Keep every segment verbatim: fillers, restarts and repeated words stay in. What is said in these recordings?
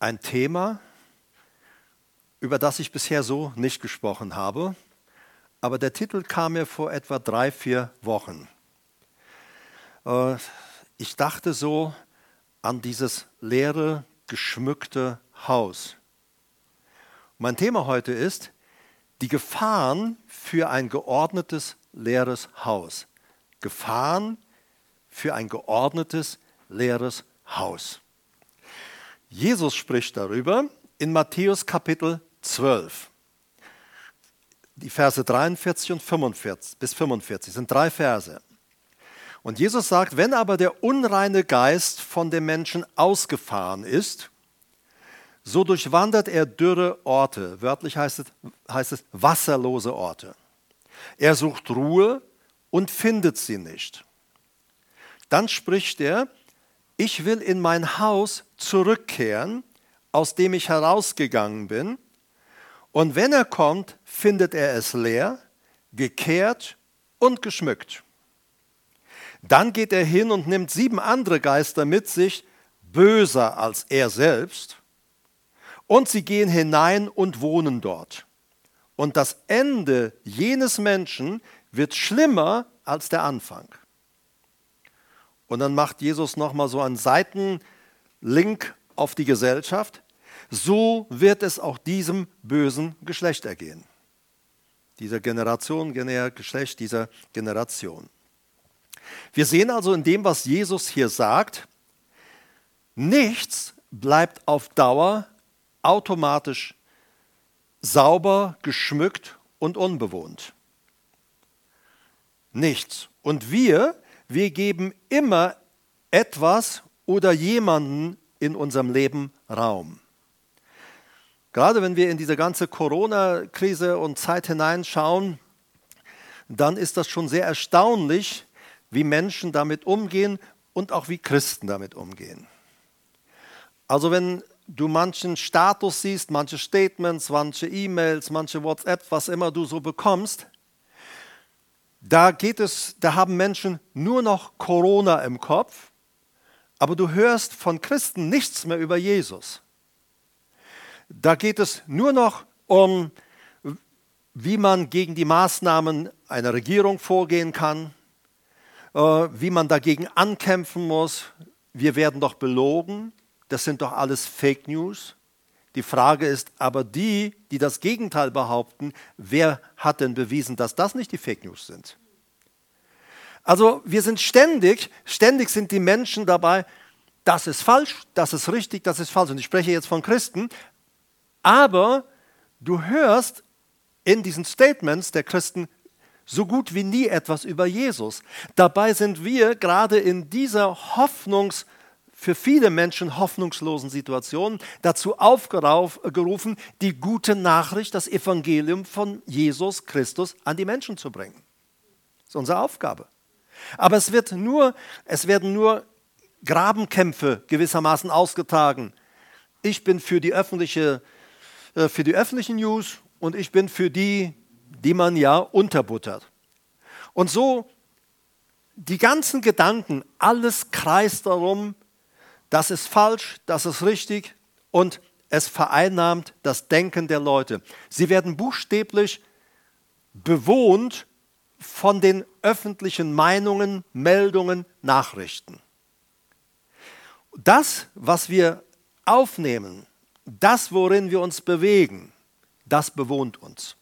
ein Thema, über das ich bisher so nicht gesprochen habe, aber der Titel kam mir vor etwa drei, vier Wochen. Äh, ich dachte so an dieses leere, geschmückte Haus. Mein Thema heute ist die Gefahren für ein geordnetes, leeres Haus. Gefahren für ein geordnetes, leeres Haus. Jesus spricht darüber in Matthäus Kapitel zwölf. Die Verse dreiundvierzig und fünfundvierzig bis fünfundvierzig sind drei Verse. Und Jesus sagt, wenn aber der unreine Geist von dem Menschen ausgefahren ist, so durchwandert er dürre Orte, wörtlich heißt es, heißt es wasserlose Orte. Er sucht Ruhe und findet sie nicht. Dann spricht er, ich will in mein Haus zurückkehren, aus dem ich herausgegangen bin. Und wenn er kommt, findet er es leer, gekehrt und geschmückt. Dann geht er hin und nimmt sieben andere Geister mit sich, böser als er selbst. Und sie gehen hinein und wohnen dort. Und das Ende jenes Menschen wird schlimmer als der Anfang. Und dann macht Jesus nochmal so einen Seitenlink auf die Gesellschaft. So wird es auch diesem bösen Geschlecht ergehen. Dieser Generation, Geschlecht dieser Generation. Wir sehen also in dem, was Jesus hier sagt, nichts bleibt auf Dauer automatisch sauber, geschmückt und unbewohnt. Nichts. Und wir, wir geben immer etwas oder jemanden in unserem Leben Raum. Gerade wenn wir in diese ganze Corona-Krise und Zeit hineinschauen, dann ist das schon sehr erstaunlich, wie Menschen damit umgehen und auch wie Christen damit umgehen. Also wenn du manchen Status siehst, manche Statements, manche E-Mails, manche WhatsApp, was immer du so bekommst, da geht es, da haben Menschen nur noch Corona im Kopf, aber du hörst von Christen nichts mehr über Jesus. Da geht es nur noch um, wie man gegen die Maßnahmen einer Regierung vorgehen kann, wie man dagegen ankämpfen muss. Wir werden doch belogen. Das sind doch alles Fake News. Die Frage ist aber die, die das Gegenteil behaupten, wer hat denn bewiesen, dass das nicht die Fake News sind? Also wir sind ständig, ständig sind die Menschen dabei, das ist falsch, das ist richtig, das ist falsch. Und ich spreche jetzt von Christen, aber du hörst in diesen Statements der Christen so gut wie nie etwas über Jesus. Dabei sind wir gerade in dieser Hoffnungs- für viele Menschen hoffnungslosen Situationen dazu aufgerufen, die gute Nachricht, das Evangelium von Jesus Christus an die Menschen zu bringen. Das ist unsere Aufgabe. Aber es wird nur, es werden nur Grabenkämpfe gewissermaßen ausgetragen. Ich bin für die öffentliche, für die öffentlichen News und ich bin für die, die man ja unterbuttert. Und so die ganzen Gedanken, alles kreist darum, das ist falsch, das ist richtig und es vereinnahmt das Denken der Leute. Sie werden buchstäblich bewohnt von den öffentlichen Meinungen, Meldungen, Nachrichten. Das, was wir aufnehmen, das, worin wir uns bewegen, das bewohnt uns.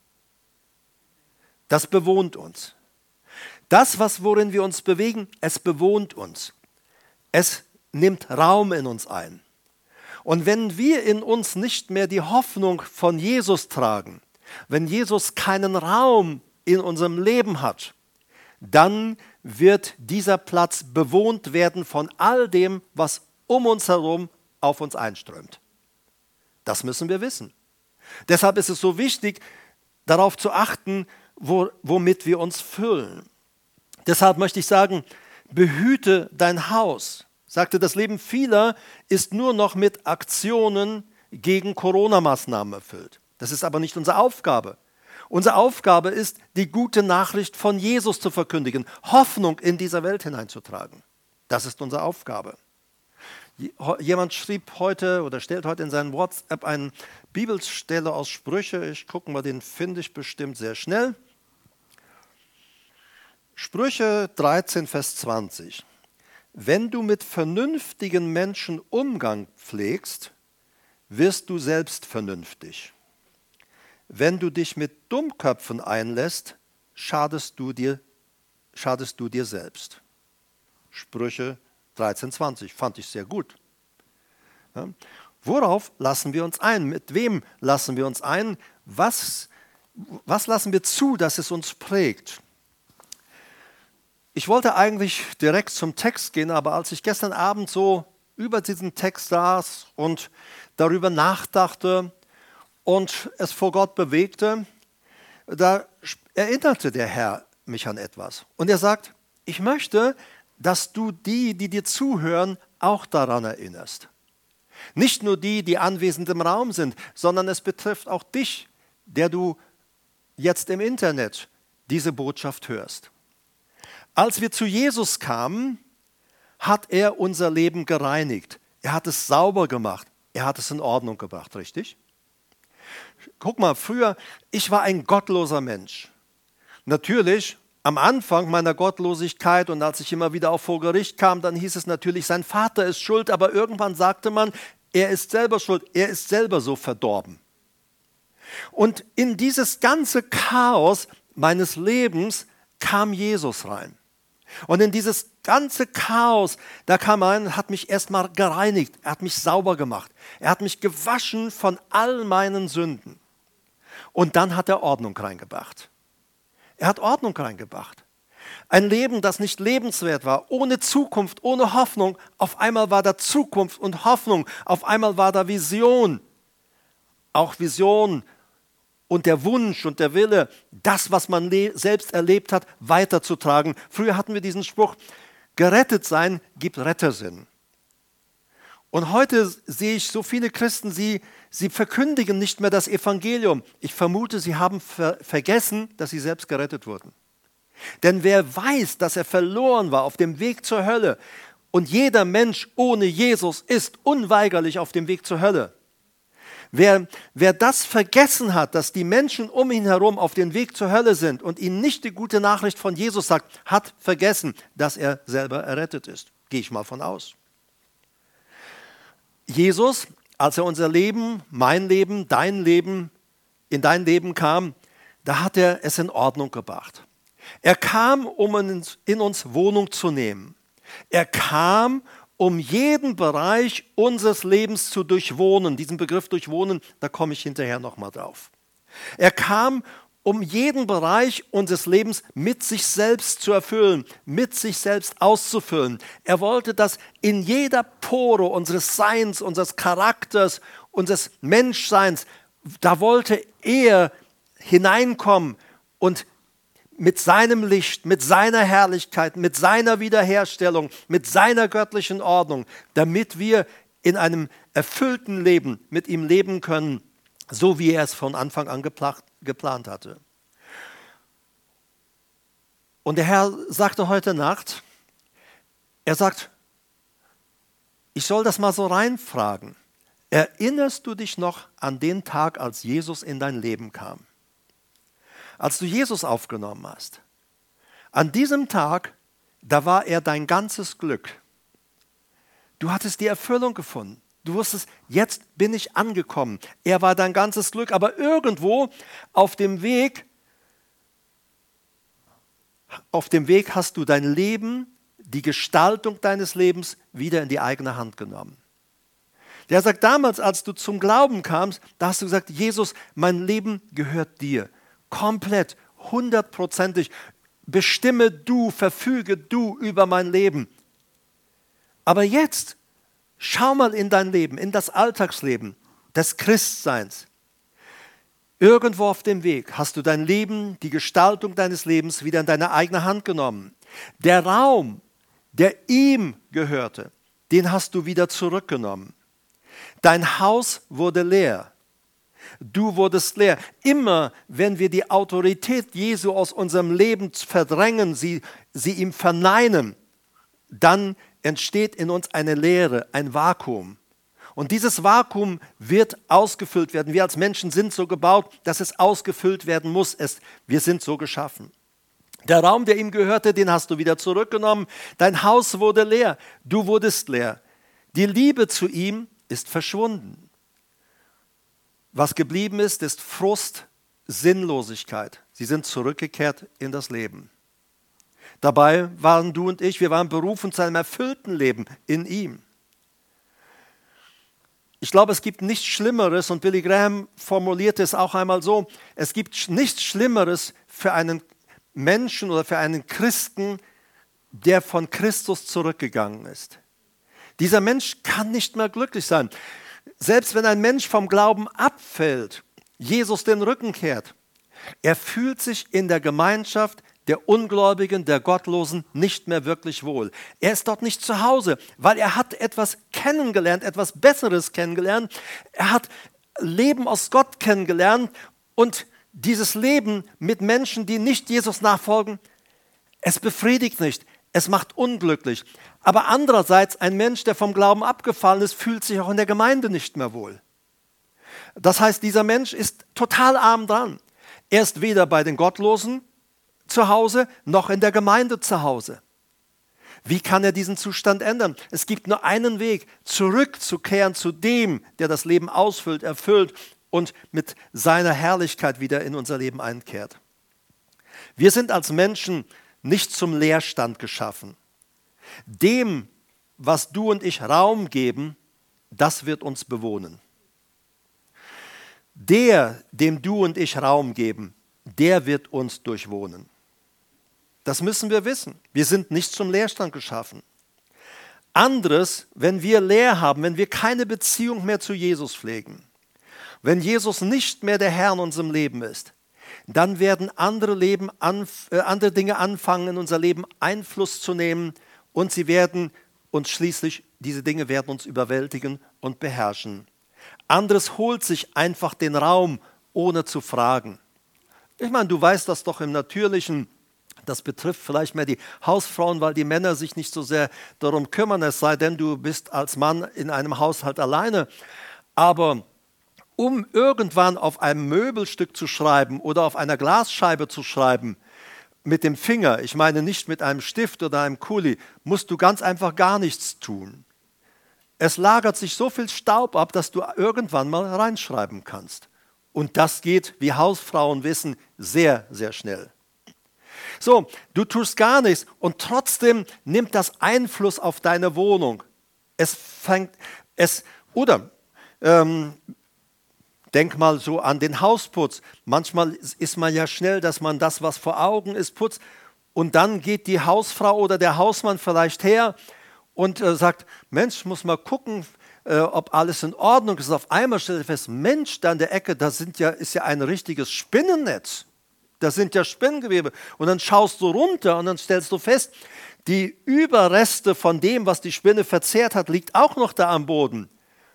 Das bewohnt uns. Das, was, worin wir uns bewegen, es bewohnt uns. Es nimmt Raum in uns ein. Und wenn wir in uns nicht mehr die Hoffnung von Jesus tragen, wenn Jesus keinen Raum in unserem Leben hat, dann wird dieser Platz bewohnt werden von all dem, was um uns herum auf uns einströmt. Das müssen wir wissen. Deshalb ist es so wichtig, darauf zu achten, wo, womit wir uns füllen. Deshalb möchte ich sagen, behüte dein Haus. Sagte, das Leben vieler ist nur noch mit Aktionen gegen Corona-Maßnahmen erfüllt. Das ist aber nicht unsere Aufgabe. Unsere Aufgabe ist, die gute Nachricht von Jesus zu verkündigen, Hoffnung in dieser Welt hineinzutragen. Das ist unsere Aufgabe. Jemand schrieb heute oder stellt heute in seinen WhatsApp eine Bibelstelle aus Sprüche. Ich gucke mal, den finde ich bestimmt sehr schnell. Sprüche dreizehn, Vers zwanzig. Wenn du mit vernünftigen Menschen Umgang pflegst, wirst du selbst vernünftig. Wenn du dich mit Dummköpfen einlässt, schadest du dir, schadest du dir selbst. Sprüche dreizehn, zwanzig, fand ich sehr gut. Ja. Worauf lassen wir uns ein? Mit wem lassen wir uns ein? Was, was lassen wir zu, dass es uns prägt? Ich wollte eigentlich direkt zum Text gehen, aber als ich gestern Abend so über diesen Text saß und darüber nachdachte und es vor Gott bewegte, da erinnerte der Herr mich an etwas. Und er sagt, ich möchte, dass du die, die dir zuhören, auch daran erinnerst. Nicht nur die, die anwesend im Raum sind, sondern es betrifft auch dich, der du jetzt im Internet diese Botschaft hörst. Als wir zu Jesus kamen, hat er unser Leben gereinigt. Er hat es sauber gemacht. Er hat es in Ordnung gebracht, richtig? Guck mal, früher, ich war ein gottloser Mensch. Natürlich, am Anfang meiner Gottlosigkeit und als ich immer wieder auch vor Gericht kam, dann hieß es natürlich, sein Vater ist schuld, aber irgendwann sagte man, er ist selber schuld, er ist selber so verdorben. Und in dieses ganze Chaos meines Lebens kam Jesus rein. Und in dieses ganze Chaos, da kam er rein und hat mich erstmal gereinigt, er hat mich sauber gemacht, er hat mich gewaschen von all meinen Sünden. Und dann hat er Ordnung reingebracht. Er hat Ordnung reingebracht. Ein Leben, das nicht lebenswert war, ohne Zukunft, ohne Hoffnung. Auf einmal war da Zukunft und Hoffnung. Auf einmal war da Vision. Auch Vision und der Wunsch und der Wille, das, was man selbst erlebt hat, weiterzutragen. Früher hatten wir diesen Spruch, gerettet sein gibt Rettersinn. Und heute sehe ich so viele Christen, sie, sie verkündigen nicht mehr das Evangelium. Ich vermute, sie haben ver- vergessen, dass sie selbst gerettet wurden. Denn wer weiß, dass er verloren war auf dem Weg zur Hölle und jeder Mensch ohne Jesus ist unweigerlich auf dem Weg zur Hölle. Wer, wer das vergessen hat, dass die Menschen um ihn herum auf dem Weg zur Hölle sind und ihnen nicht die gute Nachricht von Jesus sagt, hat vergessen, dass er selber errettet ist. Gehe ich mal von aus. Jesus, als er unser Leben, mein Leben, dein Leben, in dein Leben kam, da hat er es in Ordnung gebracht. Er kam, um in uns Wohnung zu nehmen. Er kam, um jeden Bereich unseres Lebens zu durchwohnen. Diesen Begriff durchwohnen, da komme ich hinterher nochmal drauf. Er kam, um jeden Bereich unseres Lebens mit sich selbst zu erfüllen, mit sich selbst auszufüllen. Er wollte, dass in jeder Pore unseres Seins, unseres Charakters, unseres Menschseins, da wollte er hineinkommen und mit seinem Licht, mit seiner Herrlichkeit, mit seiner Wiederherstellung, mit seiner göttlichen Ordnung, damit wir in einem erfüllten Leben mit ihm leben können, so wie er es von Anfang an geplant hatte. Und der Herr sagte heute Nacht, er sagt, ich soll das mal so reinfragen. Erinnerst du dich noch an den Tag, als Jesus in dein Leben kam? Als du Jesus aufgenommen hast. An diesem Tag, da war er dein ganzes Glück. Du hattest die Erfüllung gefunden. Du wusstest, jetzt bin ich angekommen. Er war dein ganzes Glück, aber irgendwo auf dem Weg, auf dem Weg hast du dein Leben, die Gestaltung deines Lebens wieder in die eigene Hand genommen. Der sagt, damals, als du zum Glauben kamst, da hast du gesagt, Jesus, mein Leben gehört dir. Komplett, hundertprozentig. Bestimme du, verfüge du über mein Leben. Aber jetzt, schau mal in dein Leben, in das Alltagsleben des Christseins. Irgendwo auf dem Weg hast du dein Leben, die Gestaltung deines Lebens wieder in deine eigene Hand genommen. Der Raum, der ihm gehörte, den hast du wieder zurückgenommen. Dein Haus wurde leer. Du wurdest leer. Immer, wenn wir die Autorität Jesu aus unserem Leben verdrängen, sie, sie ihm verneinen, dann entsteht in uns eine Leere, ein Vakuum. Und dieses Vakuum wird ausgefüllt werden. Wir als Menschen sind so gebaut, dass es ausgefüllt werden muss. Es, wir sind so geschaffen. Der Raum, der ihm gehörte, den hast du wieder zurückgenommen. Dein Haus wurde leer. Du wurdest leer. Die Liebe zu ihm ist verschwunden. Was geblieben ist, ist Frust, Sinnlosigkeit. Sie sind zurückgekehrt in das Leben. Dabei waren du und ich, wir waren berufen zu einem erfüllten Leben in ihm. Ich glaube, es gibt nichts Schlimmeres, und Billy Graham formulierte es auch einmal so, es gibt nichts Schlimmeres für einen Menschen oder für einen Christen, der von Christus zurückgegangen ist. Dieser Mensch kann nicht mehr glücklich sein. Selbst wenn ein Mensch vom Glauben abfällt, Jesus den Rücken kehrt, er fühlt sich in der Gemeinschaft der Ungläubigen, der Gottlosen nicht mehr wirklich wohl. Er ist dort nicht zu Hause, weil er hat etwas kennengelernt, etwas Besseres kennengelernt. Er hat Leben aus Gott kennengelernt, und dieses Leben mit Menschen, die nicht Jesus nachfolgen, es befriedigt nicht, es macht unglücklich. Aber andererseits, ein Mensch, der vom Glauben abgefallen ist, fühlt sich auch in der Gemeinde nicht mehr wohl. Das heißt, dieser Mensch ist total arm dran. Er ist weder bei den Gottlosen zu Hause, noch in der Gemeinde zu Hause. Wie kann er diesen Zustand ändern? Es gibt nur einen Weg, zurückzukehren zu dem, der das Leben ausfüllt, erfüllt und mit seiner Herrlichkeit wieder in unser Leben einkehrt. Wir sind als Menschen nicht zum Leerstand geschaffen. Dem, was du und ich Raum geben, das wird uns bewohnen. Der, dem du und ich Raum geben, der wird uns durchwohnen. Das müssen wir wissen. Wir sind nicht zum Leerstand geschaffen. Anderes, wenn wir leer haben, wenn wir keine Beziehung mehr zu Jesus pflegen, wenn Jesus nicht mehr der Herr in unserem Leben ist, dann werden andere, Leben, äh, andere Dinge anfangen, in unser Leben Einfluss zu nehmen, und sie werden uns schließlich, diese Dinge werden uns überwältigen und beherrschen. Anderes holt sich einfach den Raum, ohne zu fragen. Ich meine, du weißt das doch im Natürlichen. Das betrifft vielleicht mehr die Hausfrauen, weil die Männer sich nicht so sehr darum kümmern, es sei denn, du bist als Mann in einem Haushalt alleine. Aber um irgendwann auf einem Möbelstück zu schreiben oder auf einer Glasscheibe zu schreiben, mit dem Finger, ich meine nicht mit einem Stift oder einem Kuli, musst du ganz einfach gar nichts tun. Es lagert sich so viel Staub ab, dass du irgendwann mal reinschreiben kannst. Und das geht, wie Hausfrauen wissen, sehr, sehr schnell. So, du tust gar nichts, und trotzdem nimmt das Einfluss auf deine Wohnung. Es fängt, es, oder, ähm, denk mal so an den Hausputz. Manchmal ist man ja schnell, dass man das, was vor Augen ist, putzt. Und dann geht die Hausfrau oder der Hausmann vielleicht her und äh, sagt, Mensch, ich muss mal gucken, äh, ob alles in Ordnung ist. Auf einmal stellt er fest, Mensch, da in der Ecke, da sind ja, ist ja ein richtiges Spinnennetz. Da sind ja Spinngewebe. Und dann schaust du runter und dann stellst du fest, die Überreste von dem, was die Spinne verzehrt hat, liegt auch noch da am Boden.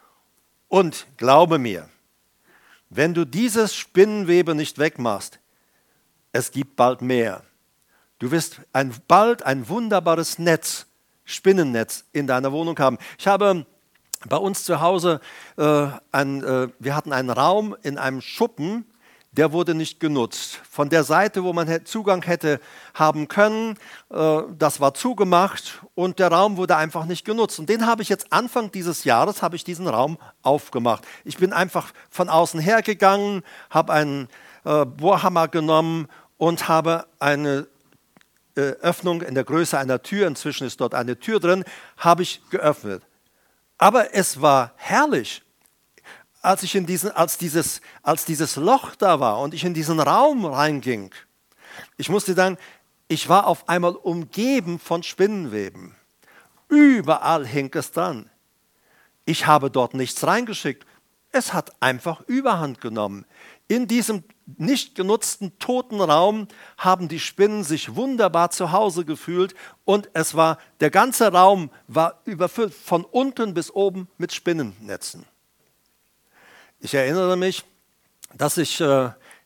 Und glaube mir, wenn du dieses Spinnenwebe nicht wegmachst, es gibt bald mehr. Du wirst ein, bald ein wunderbares Netz, Spinnennetz in deiner Wohnung haben. Ich habe bei uns zu Hause, äh, ein, äh, wir hatten einen Raum in einem Schuppen, der wurde nicht genutzt. Von der Seite, wo man Zugang hätte haben können, äh, das war zugemacht, und der Raum wurde einfach nicht genutzt. Und den habe ich jetzt Anfang dieses Jahres, habe ich diesen Raum aufgemacht. Ich bin einfach von außen hergegangen, habe einen äh, Bohrhammer genommen und habe eine äh, Öffnung in der Größe einer Tür, inzwischen ist dort eine Tür drin, habe ich geöffnet. Aber es war herrlich. Als ich in diesen, als dieses, als dieses Loch da war und ich in diesen Raum reinging, ich musste sagen, ich war auf einmal umgeben von Spinnenweben. Überall hing es dran. Ich habe dort nichts reingeschickt. Es hat einfach Überhand genommen. In diesem nicht genutzten toten Raum haben die Spinnen sich wunderbar zu Hause gefühlt, und es war, der ganze Raum war überfüllt von unten bis oben mit Spinnennetzen. Ich erinnere mich, dass ich äh,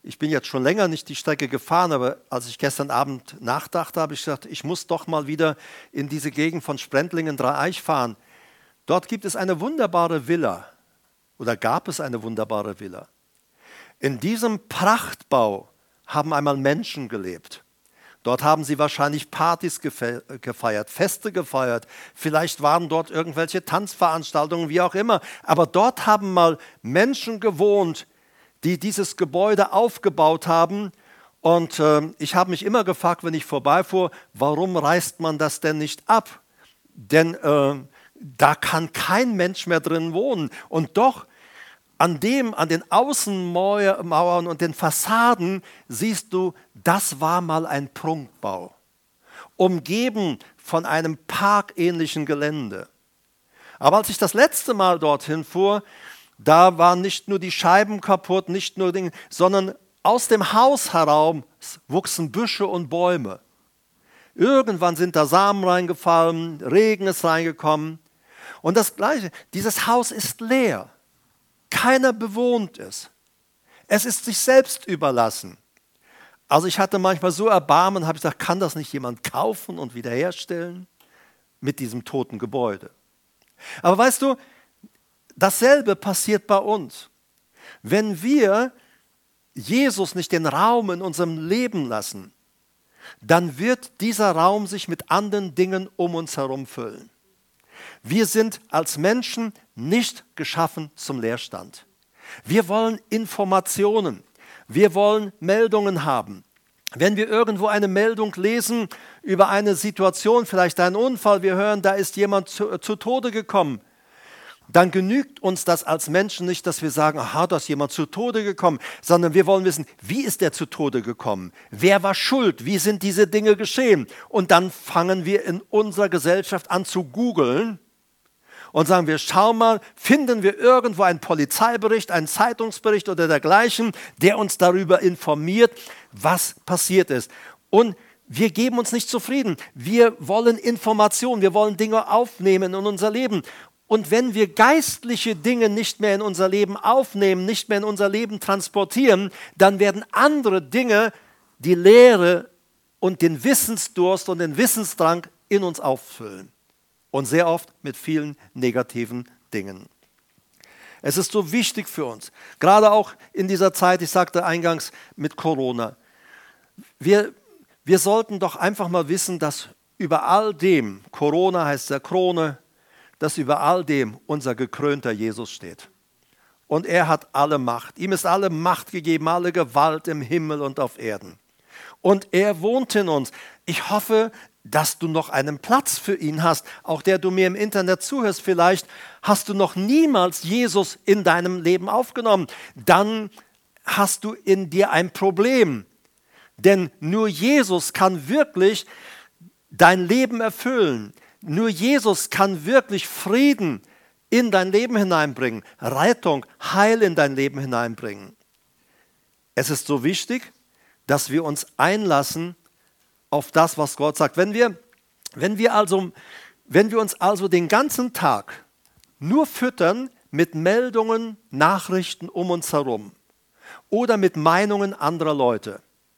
Ich bin jetzt schon länger nicht die Strecke gefahren, aber als ich gestern Abend nachdachte, habe ich gedacht, ich muss doch mal wieder in diese Gegend von Sprendlingen, Dreieich fahren. Dort gibt es eine wunderbare Villa oder gab es eine wunderbare Villa. In diesem Prachtbau haben einmal Menschen gelebt. Dort haben sie wahrscheinlich Partys gefeiert, Feste gefeiert. Vielleicht waren dort irgendwelche Tanzveranstaltungen, wie auch immer. Aber dort haben mal Menschen gewohnt, die dieses Gebäude aufgebaut haben. Und äh, ich habe mich immer gefragt, wenn ich vorbeifuhr, warum reißt man das denn nicht ab? Denn äh, da kann kein Mensch mehr drin wohnen. Und doch, an dem, an den Außenmauern und den Fassaden siehst du, das war mal ein Prunkbau, umgeben von einem parkähnlichen Gelände. Aber als ich das letzte Mal dorthin fuhr, da waren nicht nur die Scheiben kaputt, nicht nur Dinge, sondern aus dem Haus heraus wuchsen Büsche und Bäume. Irgendwann sind da Samen reingefallen, Regen ist reingekommen. Und das Gleiche, dieses Haus ist leer. Keiner bewohnt es. Es ist sich selbst überlassen. Also ich hatte manchmal so Erbarmen, habe ich gesagt, kann das nicht jemand kaufen und wiederherstellen mit diesem toten Gebäude? Aber weißt du, dasselbe passiert bei uns. Wenn wir Jesus nicht den Raum in unserem Leben lassen, dann wird dieser Raum sich mit anderen Dingen um uns herum füllen. Wir sind als Menschen nicht geschaffen zum Leerstand. Wir wollen Informationen, wir wollen Meldungen haben. Wenn wir irgendwo eine Meldung lesen über eine Situation, vielleicht einen Unfall, wir hören, da ist jemand zu, zu Tode gekommen, dann genügt uns das als Menschen nicht, dass wir sagen, aha, da ist jemand zu Tode gekommen, sondern wir wollen wissen, wie ist der zu Tode gekommen? Wer war schuld? Wie sind diese Dinge geschehen? Und dann fangen wir in unserer Gesellschaft an zu googeln und sagen wir, schau mal, finden wir irgendwo einen Polizeibericht, einen Zeitungsbericht oder dergleichen, der uns darüber informiert, was passiert ist. Und wir geben uns nicht zufrieden. Wir wollen Informationen, wir wollen Dinge aufnehmen in unser Leben. Und wenn wir geistliche Dinge nicht mehr in unser Leben aufnehmen, nicht mehr in unser Leben transportieren, dann werden andere Dinge die Lehre und den Wissensdurst und den Wissensdrang in uns auffüllen. Und sehr oft mit vielen negativen Dingen. Es ist so wichtig für uns, gerade auch in dieser Zeit, ich sagte eingangs mit Corona, wir, wir sollten doch einfach mal wissen, dass über all dem, Corona heißt ja Krone, dass über all dem unser gekrönter Jesus steht. Und er hat alle Macht. Ihm ist alle Macht gegeben, alle Gewalt im Himmel und auf Erden. Und er wohnt in uns. Ich hoffe, dass du noch einen Platz für ihn hast, auch der du mir im Internet zuhörst. Vielleicht hast du noch niemals Jesus in deinem Leben aufgenommen. Dann hast du in dir ein Problem. Denn nur Jesus kann wirklich dein Leben erfüllen. Nur Jesus kann wirklich Frieden in dein Leben hineinbringen, Rettung, Heil in dein Leben hineinbringen. Es ist so wichtig, dass wir uns einlassen auf das, was Gott sagt. Wenn wir, wenn wir, also, wenn wir uns also den ganzen Tag nur füttern mit Meldungen, Nachrichten um uns herum oder mit Meinungen anderer Leute,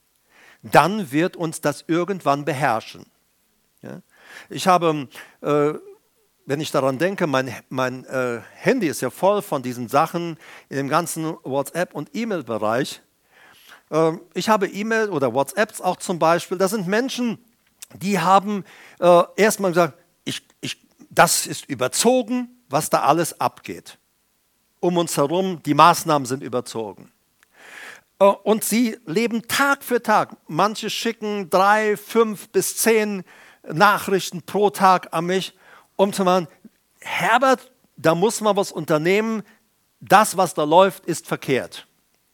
dann wird uns das irgendwann beherrschen. Ja? Ich habe, äh, wenn ich daran denke, mein, mein äh, Handy ist ja voll von diesen Sachen in dem ganzen WhatsApp- und E-Mail-Bereich. Äh, ich habe E-Mail oder WhatsApps auch zum Beispiel. Das sind Menschen, die haben äh, erstmal gesagt, ich, ich, das ist überzogen, was da alles abgeht. Um uns herum, die Maßnahmen sind überzogen. Äh, und sie leben Tag für Tag. Manche schicken drei, fünf bis zehn Nachrichten pro Tag an mich, um zu machen, Herbert, da muss man was unternehmen, das, was da läuft, ist verkehrt.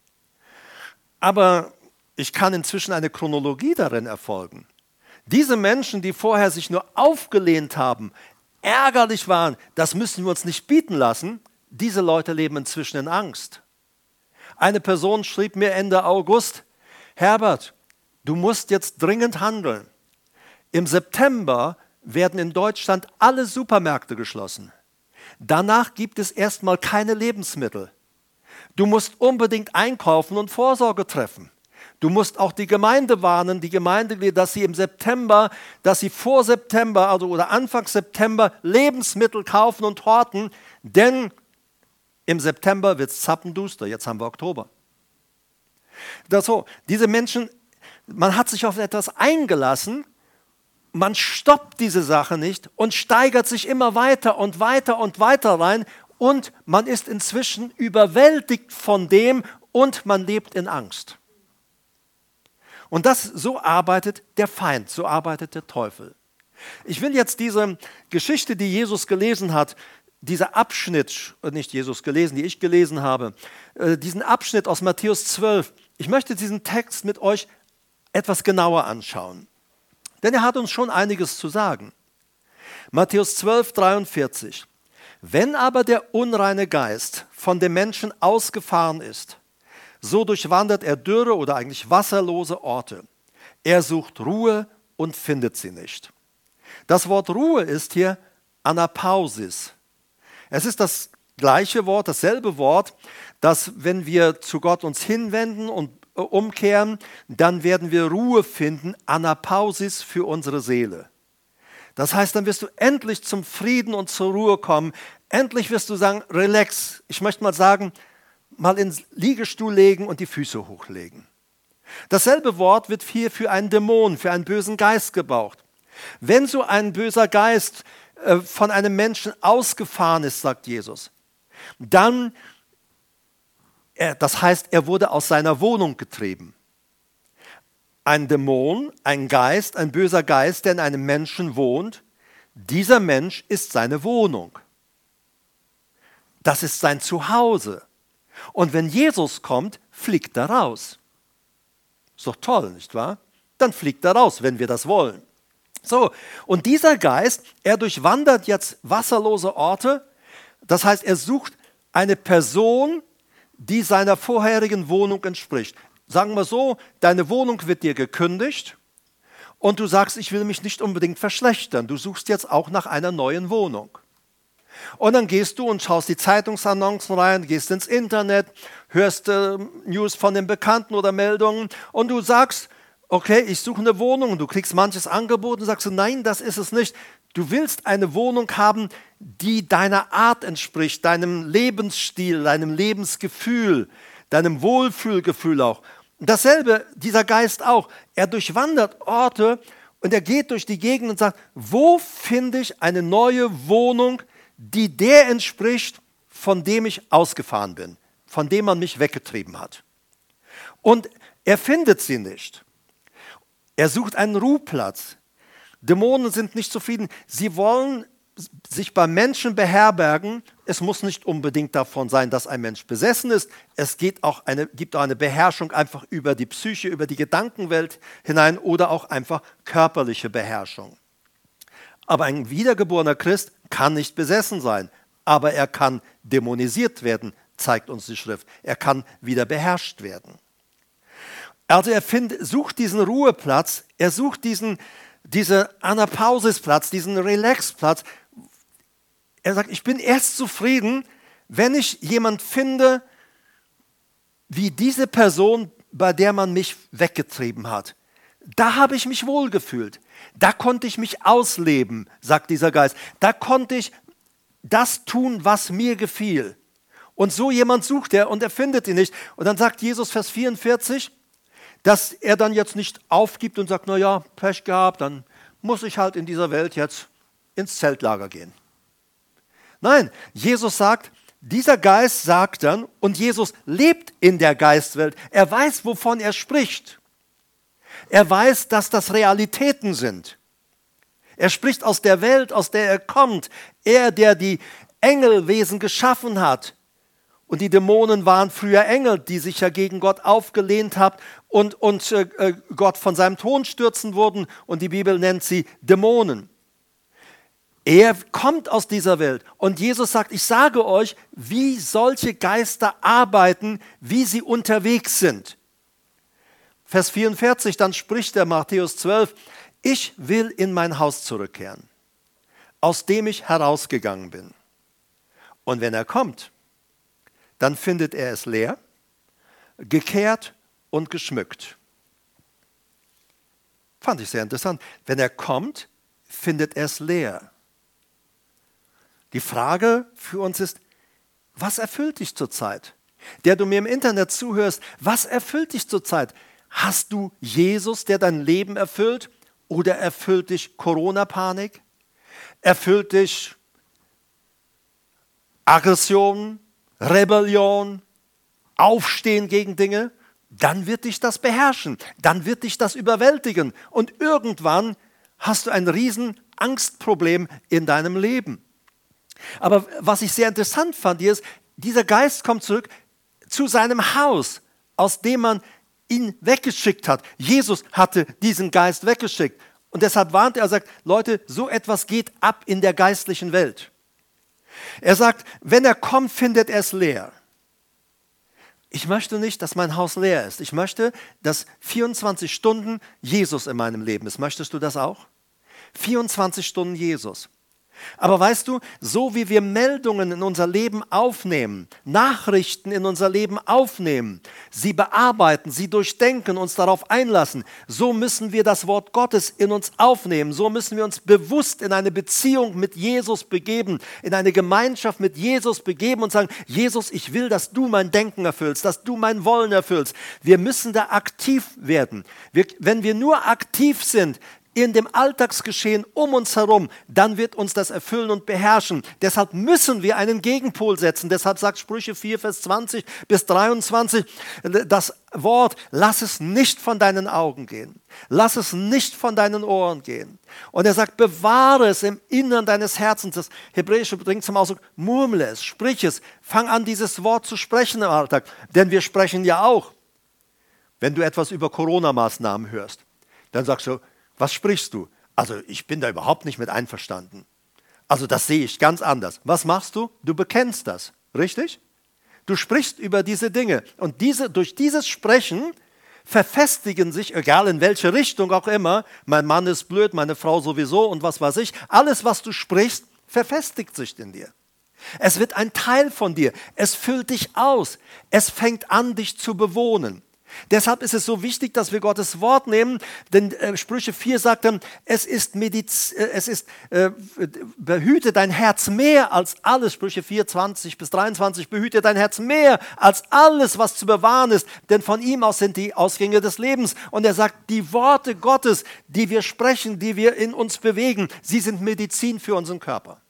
Aber ich kann inzwischen eine Chronologie darin erfolgen. Diese Menschen, die vorher sich nur aufgelehnt haben, ärgerlich waren, das müssen wir uns nicht bieten lassen, diese Leute leben inzwischen in Angst. Eine Person schrieb mir Ende August, Herbert, du musst jetzt dringend handeln. Im September werden in Deutschland alle Supermärkte geschlossen. Danach gibt es erstmal keine Lebensmittel. Du musst unbedingt einkaufen und Vorsorge treffen. Du musst auch die Gemeinde warnen, die Gemeindeglieder, dass sie im September, dass sie vor September also oder Anfang September Lebensmittel kaufen und horten, denn im September wird es zappenduster, jetzt haben wir Oktober. Das so, diese Menschen, man hat sich auf etwas eingelassen, man stoppt diese Sache nicht und steigert sich immer weiter und weiter und weiter rein und man ist inzwischen überwältigt von dem und man lebt in Angst. Und das, so arbeitet der Feind, so arbeitet der Teufel. Ich will jetzt diese Geschichte, die Jesus gelesen hat, dieser Abschnitt, nicht Jesus gelesen, die ich gelesen habe, diesen Abschnitt aus Matthäus zwölf, ich möchte diesen Text mit euch etwas genauer anschauen. Denn er hat uns schon einiges zu sagen. Matthäus zwölf, dreiundvierzig. Wenn aber der unreine Geist von dem Menschen ausgefahren ist, so durchwandert er dürre oder eigentlich wasserlose Orte. Er sucht Ruhe und findet sie nicht. Das Wort Ruhe ist hier Anapausis. Es ist das gleiche Wort, dasselbe Wort, dass wenn wir zu Gott uns hinwenden und umkehren, dann werden wir Ruhe finden, Anapausis für unsere Seele. Das heißt, dann wirst du endlich zum Frieden und zur Ruhe kommen. Endlich wirst du sagen, relax. Ich möchte mal sagen, mal ins Liegestuhl legen und die Füße hochlegen. Dasselbe Wort wird hier für einen Dämon, für einen bösen Geist gebraucht. Wenn so ein böser Geist äh, von einem Menschen ausgefahren ist, sagt Jesus, dann, er, das heißt, er wurde aus seiner Wohnung getrieben. Ein Dämon, ein Geist, ein böser Geist, der in einem Menschen wohnt, dieser Mensch ist seine Wohnung. Das ist sein Zuhause. Und wenn Jesus kommt, fliegt er raus. Ist doch toll, nicht wahr? Dann fliegt er raus, wenn wir das wollen. So, und dieser Geist, er durchwandert jetzt wasserlose Orte. Das heißt, er sucht eine Person, die seiner vorherigen Wohnung entspricht. Sagen wir so, deine Wohnung wird dir gekündigt und du sagst, ich will mich nicht unbedingt verschlechtern. Du suchst jetzt auch nach einer neuen Wohnung. Und dann gehst du und schaust die Zeitungsannoncen rein, gehst ins Internet, hörst äh, News von den Bekannten oder Meldungen und du sagst, okay, ich suche eine Wohnung und du kriegst manches Angebot und sagst, nein, das ist es nicht. Du willst eine Wohnung haben, die deiner Art entspricht, deinem Lebensstil, deinem Lebensgefühl, deinem Wohlfühlgefühl auch. Und dasselbe, dieser Geist auch. Er durchwandert Orte und er geht durch die Gegend und sagt, wo finde ich eine neue Wohnung, die der entspricht, von dem ich ausgefahren bin, von dem man mich weggetrieben hat. Und er findet sie nicht. Er sucht einen Ruheplatz. Dämonen sind nicht zufrieden. Sie wollen sich beim Menschen beherbergen. Es muss nicht unbedingt davon sein, dass ein Mensch besessen ist. Es geht auch eine, gibt auch eine Beherrschung einfach über die Psyche, über die Gedankenwelt hinein oder auch einfach körperliche Beherrschung. Aber ein wiedergeborener Christ kann nicht besessen sein, aber er kann dämonisiert werden, zeigt uns die Schrift. Er kann wieder beherrscht werden. Also er find, sucht diesen Ruheplatz, er sucht diesen, diesen Anapausesplatz, diesen Relaxplatz. Er sagt, ich bin erst zufrieden, wenn ich jemanden finde, wie diese Person, bei der man mich weggetrieben hat. Da habe ich mich wohlgefühlt. Da konnte ich mich ausleben, sagt dieser Geist. Da konnte ich das tun, was mir gefiel. Und so jemand sucht er und er findet ihn nicht. Und dann sagt Jesus, Vers vierundvierzig, dass er dann jetzt nicht aufgibt und sagt, naja, Pech gehabt, dann muss ich halt in dieser Welt jetzt ins Zeltlager gehen. Nein, Jesus sagt, dieser Geist sagt dann, und Jesus lebt in der Geistwelt, er weiß, wovon er spricht. Er weiß, dass das Realitäten sind. Er spricht aus der Welt, aus der er kommt. Er, der die Engelwesen geschaffen hat. Und die Dämonen waren früher Engel, die sich ja gegen Gott aufgelehnt haben und, und äh, Gott von seinem Thron stürzen wurden. Und die Bibel nennt sie Dämonen. Er kommt aus dieser Welt. Und Jesus sagt, ich sage euch, wie solche Geister arbeiten, wie sie unterwegs sind. Vers vierundvierzig, dann spricht der Matthäus zwölf, ich will in mein Haus zurückkehren, aus dem ich herausgegangen bin. Und wenn er kommt, dann findet er es leer, gekehrt und geschmückt. Fand ich sehr interessant. Wenn er kommt, findet er es leer. Die Frage für uns ist, was erfüllt dich zurzeit? Der du mir im Internet zuhörst, was erfüllt dich zurzeit? Hast du Jesus, der dein Leben erfüllt? Oder erfüllt dich Corona-Panik? Erfüllt dich Aggression, Rebellion, Aufstehen gegen Dinge? Dann wird dich das beherrschen, dann wird dich das überwältigen und irgendwann hast du ein riesen Angstproblem in deinem Leben. Aber was ich sehr interessant fand, hier ist, dieser Geist kommt zurück zu seinem Haus, aus dem man ihn weggeschickt hat. Jesus hatte diesen Geist weggeschickt und deshalb warnt er, er sagt, Leute, so etwas geht ab in der geistlichen Welt. Er sagt, wenn er kommt, findet er es leer. Ich möchte nicht, dass mein Haus leer ist. Ich möchte, dass vierundzwanzig Stunden Jesus in meinem Leben ist. Möchtest du das auch? vierundzwanzig Stunden Jesus. Aber weißt du, so wie wir Meldungen in unser Leben aufnehmen, Nachrichten in unser Leben aufnehmen, sie bearbeiten, sie durchdenken, uns darauf einlassen, so müssen wir das Wort Gottes in uns aufnehmen. So müssen wir uns bewusst in eine Beziehung mit Jesus begeben, in eine Gemeinschaft mit Jesus begeben und sagen, Jesus, ich will, dass du mein Denken erfüllst, dass du mein Wollen erfüllst. Wir müssen da aktiv werden. Wir, wenn wir nur aktiv sind, in dem Alltagsgeschehen um uns herum, dann wird uns das erfüllen und beherrschen. Deshalb müssen wir einen Gegenpol setzen. Deshalb sagt Sprüche vier, Vers zwanzig bis dreiundzwanzig, das Wort, lass es nicht von deinen Augen gehen. Lass es nicht von deinen Ohren gehen. Und er sagt, bewahre es im Innern deines Herzens. Das Hebräische bringt zum Ausdruck, murmle es, sprich es, fang an, dieses Wort zu sprechen im Alltag. Denn wir sprechen ja auch, wenn du etwas über Corona-Maßnahmen hörst, dann sagst du, was sprichst du? Also ich bin da überhaupt nicht mit einverstanden. Also das sehe ich ganz anders. Was machst du? Du bekennst das, richtig? Du sprichst über diese Dinge und diese, durch dieses Sprechen verfestigen sich, egal in welche Richtung auch immer, mein Mann ist blöd, meine Frau sowieso und was weiß ich, alles, was du sprichst, verfestigt sich in dir. Es wird ein Teil von dir, es füllt dich aus, es fängt an, dich zu bewohnen. Deshalb ist es so wichtig, dass wir Gottes Wort nehmen, denn äh, Sprüche vier sagt dann, es ist, Mediz, äh, es ist äh, behüte dein Herz mehr als alles, Sprüche vier, zwanzig bis dreiundzwanzig, behüte dein Herz mehr als alles, was zu bewahren ist, denn von ihm aus sind die Ausgänge des Lebens. Und er sagt, die Worte Gottes, die wir sprechen, die wir in uns bewegen, sie sind Medizin für unseren Körper.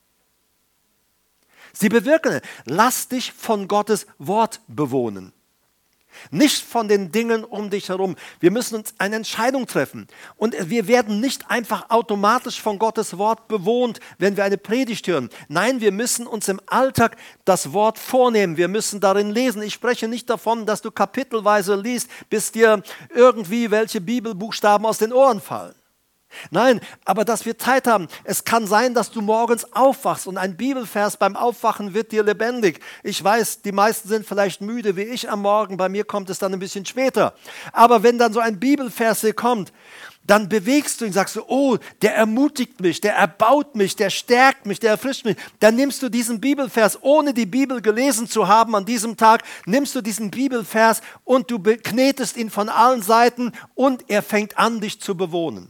Sie bewirken, lass dich von Gottes Wort bewohnen. Nicht von den Dingen um dich herum. Wir müssen uns eine Entscheidung treffen. Und wir werden nicht einfach automatisch von Gottes Wort bewohnt, wenn wir eine Predigt hören. Nein, wir müssen uns im Alltag das Wort vornehmen. Wir müssen darin lesen. Ich spreche nicht davon, dass du kapitelweise liest, bis dir irgendwie welche Bibelbuchstaben aus den Ohren fallen. Nein, aber dass wir Zeit haben. Es kann sein, dass du morgens aufwachst und ein Bibelvers beim Aufwachen wird dir lebendig. Ich weiß, die meisten sind vielleicht müde wie ich am Morgen, bei mir kommt es dann ein bisschen später. Aber wenn dann so ein Bibelvers hier kommt, dann bewegst du ihn, sagst du, oh, der ermutigt mich, der erbaut mich, der stärkt mich, der erfrischt mich. Dann nimmst du diesen Bibelvers, ohne die Bibel gelesen zu haben an diesem Tag, nimmst du diesen Bibelvers und du knetest ihn von allen Seiten und er fängt an, dich zu bewohnen.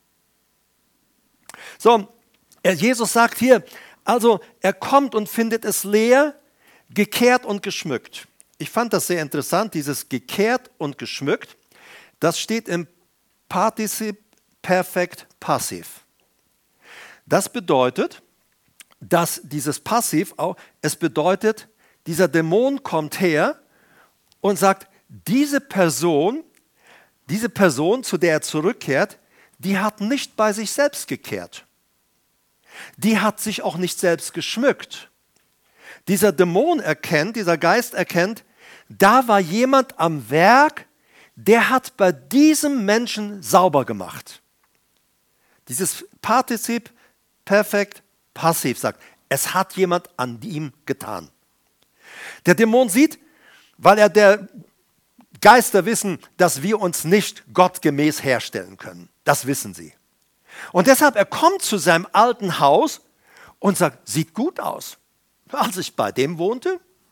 So, Jesus sagt hier, also er kommt und findet es leer, gekehrt und geschmückt. Ich fand das sehr interessant, dieses gekehrt und geschmückt. Das steht im Partizip Perfekt Passiv. Das bedeutet, dass dieses Passiv auch, es bedeutet, dieser Dämon kommt her und sagt, diese Person, diese Person, zu der er zurückkehrt, die hat nicht bei sich selbst gekehrt. Die hat sich auch nicht selbst geschmückt. Dieser Dämon erkennt, dieser Geist erkennt, da war jemand am Werk, der hat bei diesem Menschen sauber gemacht. Dieses Partizip Perfekt Passiv sagt, es hat jemand an ihm getan. Der Dämon sieht, weil er der Geister wissen, dass wir uns nicht gottgemäß herstellen können. Das wissen sie. Und deshalb, er kommt zu seinem alten Haus und sagt, sieht gut aus. Als ich bei dem wohnte,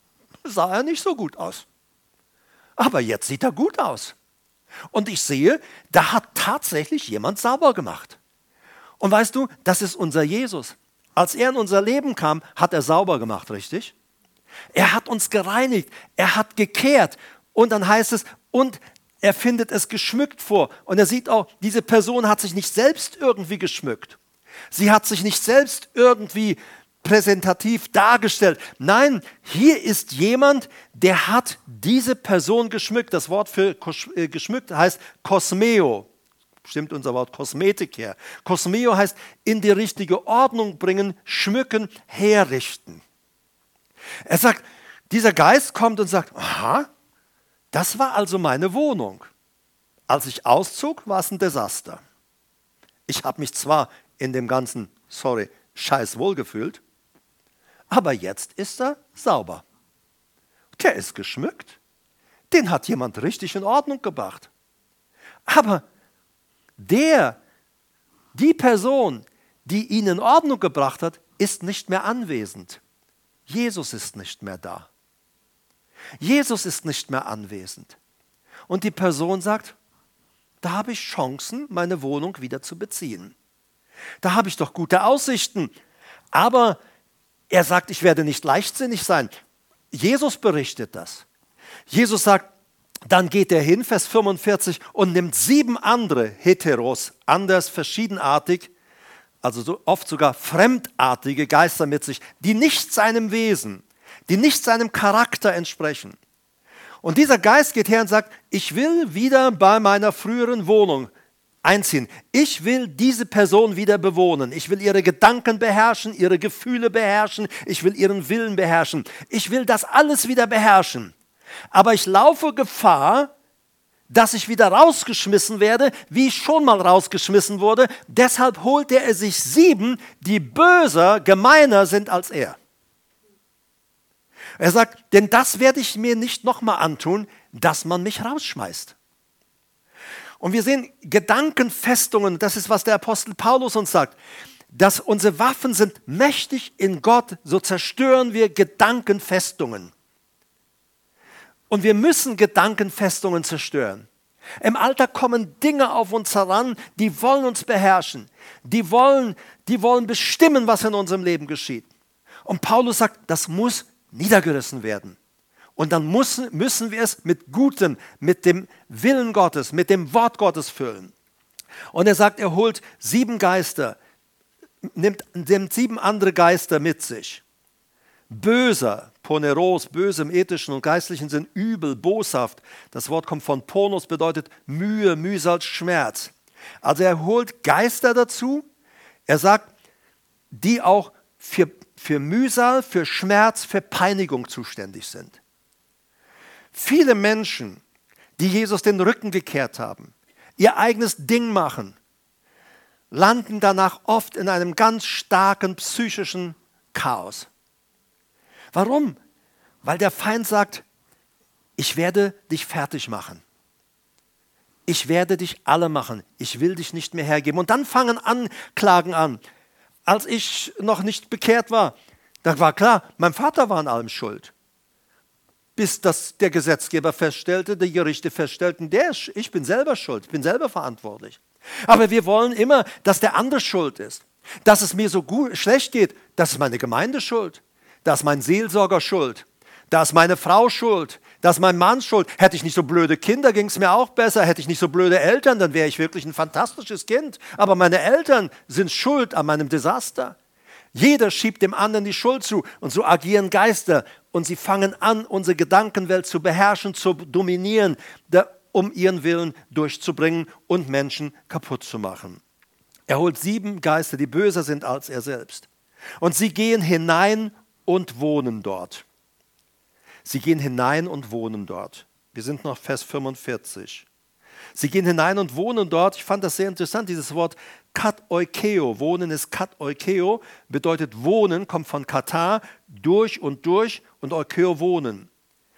sah er nicht so gut aus. Aber jetzt sieht er gut aus. Und ich sehe, da hat tatsächlich jemand sauber gemacht. Und weißt du, das ist unser Jesus. Als er in unser Leben kam, hat er sauber gemacht, richtig? Er hat uns gereinigt, er hat gekehrt. Und dann heißt es, und er findet es geschmückt vor. Und er sieht auch, diese Person hat sich nicht selbst irgendwie geschmückt. Sie hat sich nicht selbst irgendwie präsentativ dargestellt. Nein, hier ist jemand, der hat diese Person geschmückt. Das Wort für geschmückt heißt Kosmeo. Stimmt unser Wort Kosmetik her. Kosmeo heißt in die richtige Ordnung bringen, schmücken, herrichten. Er sagt, dieser Geist kommt und sagt, aha, das war also meine Wohnung. Als ich auszog, war es ein Desaster. Ich habe mich zwar in dem ganzen, sorry, Scheiß wohlgefühlt, aber jetzt ist er sauber. Der ist geschmückt. Den hat jemand richtig in Ordnung gebracht. Aber der, die Person, die ihn in Ordnung gebracht hat, ist nicht mehr anwesend. Jesus ist nicht mehr da. Jesus ist nicht mehr anwesend. Und die Person sagt, da habe ich Chancen, meine Wohnung wieder zu beziehen. Da habe ich doch gute Aussichten. Aber er sagt, ich werde nicht leichtsinnig sein. Jesus berichtet das. Jesus sagt, dann geht er hin, Vers fünfundvierzig, und nimmt sieben andere Heteros, anders, verschiedenartig, also so oft sogar fremdartige Geister mit sich, die nicht seinem Wesen, die nicht seinem Charakter entsprechen. Und dieser Geist geht her und sagt, ich will wieder bei meiner früheren Wohnung einziehen. Ich will diese Person wieder bewohnen. Ich will ihre Gedanken beherrschen, ihre Gefühle beherrschen. Ich will ihren Willen beherrschen. Ich will das alles wieder beherrschen. Aber ich laufe Gefahr, dass ich wieder rausgeschmissen werde, wie ich schon mal rausgeschmissen wurde. Deshalb holte er sich sieben, die böser, gemeiner sind als er. Er sagt, denn das werde ich mir nicht nochmal antun, dass man mich rausschmeißt. Und wir sehen Gedankenfestungen, das ist, was der Apostel Paulus uns sagt, dass unsere Waffen sind mächtig in Gott, so zerstören wir Gedankenfestungen. Und wir müssen Gedankenfestungen zerstören. Im Alltag kommen Dinge auf uns heran, die wollen uns beherrschen. Die wollen, die wollen bestimmen, was in unserem Leben geschieht. Und Paulus sagt, das muss niedergerissen werden. Und dann müssen, müssen wir es mit Gutem, mit dem Willen Gottes, mit dem Wort Gottes füllen. Und er sagt, er holt sieben Geister, nimmt, nimmt sieben andere Geister mit sich. Böser, Poneros, böse im ethischen und geistlichen Sinn, übel, boshaft. Das Wort kommt von Ponos, bedeutet Mühe, Mühsal, Schmerz. Also er holt Geister dazu. Er sagt, die auch für, für Mühsal, für Schmerz, für Peinigung zuständig sind. Viele Menschen, die Jesus den Rücken gekehrt haben, ihr eigenes Ding machen, landen danach oft in einem ganz starken psychischen Chaos. Warum? Weil der Feind sagt, ich werde dich fertig machen. Ich werde dich alle machen. Ich will dich nicht mehr hergeben. Und dann fangen Anklagen an. Als ich noch nicht bekehrt war, da war klar, mein Vater war an allem schuld. Bis das der Gesetzgeber feststellte, die Gerichte feststellten, der, ich bin selber schuld, ich bin selber verantwortlich. Aber wir wollen immer, dass der andere schuld ist. Dass es mir so gut, schlecht geht, das ist meine Gemeinde schuld. Da ist mein Seelsorger schuld. Da ist meine Frau schuld. Da ist mein Mann schuld. Hätte ich nicht so blöde Kinder, ging es mir auch besser. Hätte ich nicht so blöde Eltern, dann wäre ich wirklich ein fantastisches Kind. Aber meine Eltern sind schuld an meinem Desaster. Jeder schiebt dem anderen die Schuld zu. Und so agieren Geister. Und sie fangen an, unsere Gedankenwelt zu beherrschen, zu dominieren, um ihren Willen durchzubringen und Menschen kaputt zu machen. Er holt sieben Geister, die böser sind als er selbst. Und sie gehen hinein und wohnen dort. Sie gehen hinein und wohnen dort. Wir sind noch Vers fünfundvierzig. Sie gehen hinein und wohnen dort. Ich fand das sehr interessant, dieses Wort Katoikeo. Wohnen ist Katoikeo, bedeutet wohnen, kommt von Katar, durch und durch und Oikeo wohnen.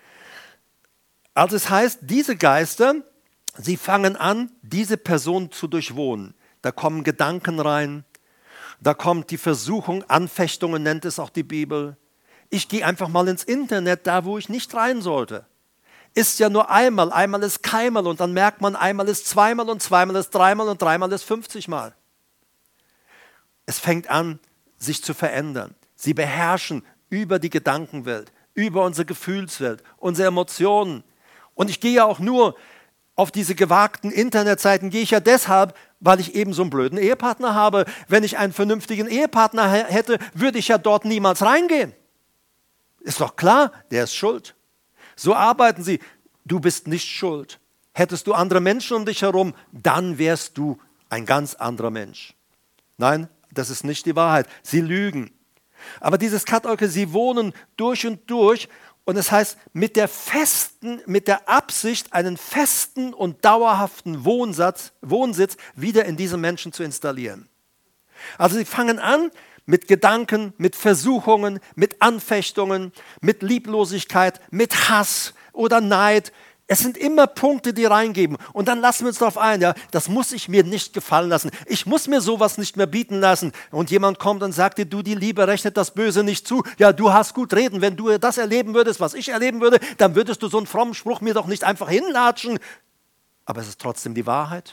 Also es heißt, diese Geister, sie fangen an, diese Person zu durchwohnen. Da kommen Gedanken rein, da kommt die Versuchung, Anfechtungen nennt es auch die Bibel. Ich gehe einfach mal ins Internet, da wo ich nicht rein sollte. Ist ja nur einmal, einmal ist keinmal und dann merkt man, einmal ist zweimal und zweimal ist dreimal und dreimal ist fünfzig Mal. Es fängt an, sich zu verändern. Sie beherrschen über die Gedankenwelt, über unsere Gefühlswelt, unsere Emotionen. Und ich gehe ja auch nur auf diese gewagten Internetseiten, gehe ich ja deshalb, weil ich eben so einen blöden Ehepartner habe. Wenn ich einen vernünftigen Ehepartner hätte, würde ich ja dort niemals reingehen. Ist doch klar, der ist schuld. So arbeiten sie. Du bist nicht schuld. Hättest du andere Menschen um dich herum, dann wärst du ein ganz anderer Mensch. Nein, das ist nicht die Wahrheit. Sie lügen. Aber dieses Katholiken, sie wohnen durch und durch und es heißt, mit der festen, mit der Absicht, einen festen und dauerhaften Wohnsatz, Wohnsitz wieder in diesem Menschen zu installieren. Also sie fangen an mit Gedanken, mit Versuchungen, mit Anfechtungen, mit Lieblosigkeit, mit Hass oder Neid. Es sind immer Punkte, die reingeben. Und dann lassen wir uns darauf ein, ja, das muss ich mir nicht gefallen lassen. Ich muss mir sowas nicht mehr bieten lassen. Und jemand kommt und sagt dir, du, die Liebe rechnet das Böse nicht zu. Ja, du hast gut reden. Wenn du das erleben würdest, was ich erleben würde, dann würdest du so einen frommen Spruch mir doch nicht einfach hinlatschen. Aber es ist trotzdem die Wahrheit.